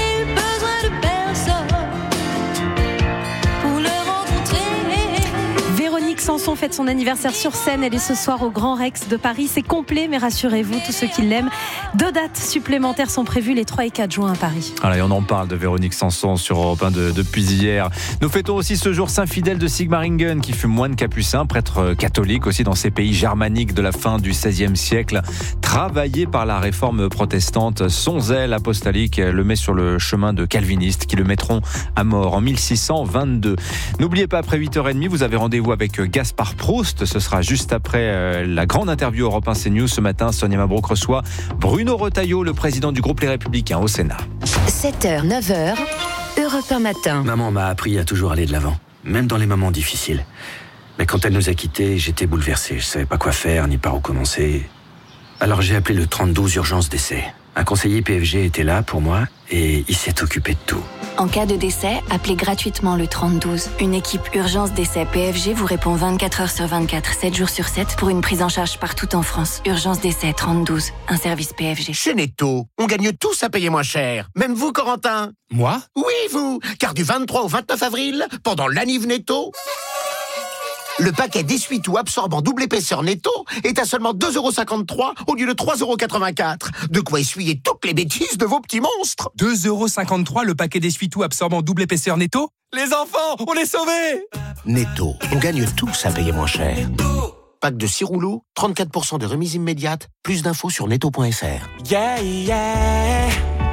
Sanson fête son anniversaire sur scène. Elle est ce soir au Grand Rex de Paris. C'est complet, mais rassurez-vous, tous ceux qui l'aiment, deux dates supplémentaires sont prévues les trois et quatre juin à Paris. Voilà, et on en parle de Véronique Sanson sur Europe un de, depuis hier. Nous fêtons aussi ce jour Saint Fidèle de Sigmaringen, qui fut moine capucin, prêtre catholique aussi dans ces pays germaniques de la fin du seizième siècle. Travaillé par la réforme protestante, son zèle apostolique le met sur le chemin de calvinistes qui le mettront à mort en mille six cent vingt-deux. N'oubliez pas, après huit heures trente, vous avez rendez-vous avec Gaspard Proust. Ce sera juste après euh, la grande interview Europe un CNews. Ce matin, Sonia Mabrouk reçoit Bruno Retailleau, le président du groupe Les Républicains au Sénat. sept heures, neuf heures, Europe un matin. Maman m'a appris à toujours aller de l'avant, même dans les moments difficiles. Mais quand elle nous a quittés, j'étais bouleversé. Je savais pas quoi faire, ni par où commencer. Alors j'ai appelé le trente douze urgence décès. Un conseiller P F G était là pour moi et il s'est occupé de tout. En cas de décès, appelez gratuitement le trente douze. Une équipe urgence décès P F G vous répond vingt-quatre heures sur vingt-quatre, sept jours sur sept pour une prise en charge partout en France. Urgence décès trente douze, un service P F G. Chez Netto, on gagne tous à payer moins cher. Même vous, Corentin. Moi ? Oui, vous. Car du vingt-trois au vingt-neuf avril, pendant l'anniv Netto, Le paquet d'essuie-tout absorbant double épaisseur Netto est à seulement deux euros cinquante-trois au lieu de trois euros quatre-vingt-quatre. De quoi essuyer toutes les bêtises de vos petits monstres. deux euros cinquante-trois le paquet d'essuie-tout absorbant double épaisseur Netto. Les enfants, on est sauvés. Netto, on gagne tous à payer moins cher. Pack de six rouleaux, trente-quatre pour cent de remise immédiate. Plus d'infos sur netto point f r. Yeah, yeah.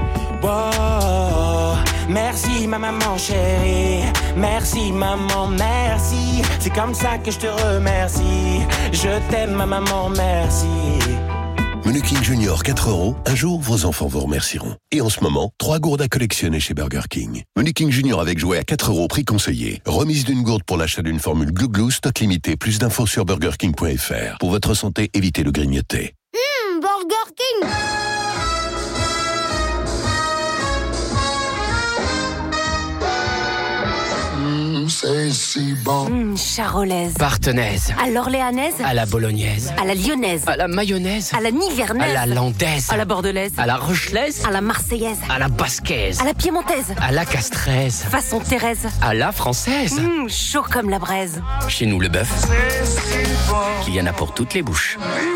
Wow. Merci ma maman chérie. Merci maman, merci. C'est comme ça que je te remercie. Je t'aime ma maman, merci. Menu King Junior quatre euros. Un jour, vos enfants vous remercieront. Et en ce moment, trois gourdes à collectionner chez Burger King. Menu King Junior avec jouet à quatre euros, prix conseillé. Remise d'une gourde pour l'achat d'une formule Glou Glou, stock limité. Plus d'infos sur burger king point f r. Pour votre santé, évitez le grignoter. Hum, Burger King. C'est si bon. Mmh, charolaise. Partenaise. À l'orléanaise. À la bolognaise. À la lyonnaise. À la mayonnaise. À la nivernaise. À la landaise. À la bordelaise. À la rochelaise. À la marseillaise. À la basquaise. À la piémontaise. À la castraise. Façon Thérèse. À la française. Mmh, chaud comme la braise. Chez nous, le bœuf, il y en a pour toutes les bouches.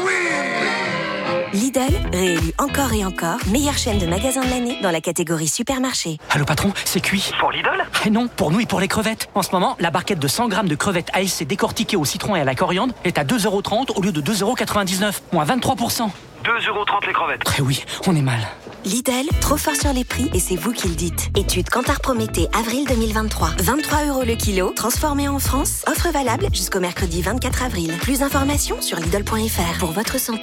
Lidl, réélu encore et encore, meilleure chaîne de magasins de l'année dans la catégorie supermarché. Allô patron, c'est cuit. Pour Lidl ? Eh non, pour nous et pour les crevettes. En ce moment, la barquette de cent grammes de crevettes A S C décortiquées au citron et à la coriandre est à deux euros trente au lieu de deux euros quatre-vingt-dix-neuf, moins vingt-trois pour cent. deux euros trente les crevettes. Eh oui, on est mal. Lidl, trop fort sur les prix et c'est vous qui le dites. Étude Kantar Prométhée, avril deux mille vingt-trois. vingt-trois euros le kilo, transformé en France. Offre valable jusqu'au mercredi vingt-quatre avril. Plus d'informations sur Lidl point f r. Pour votre santé.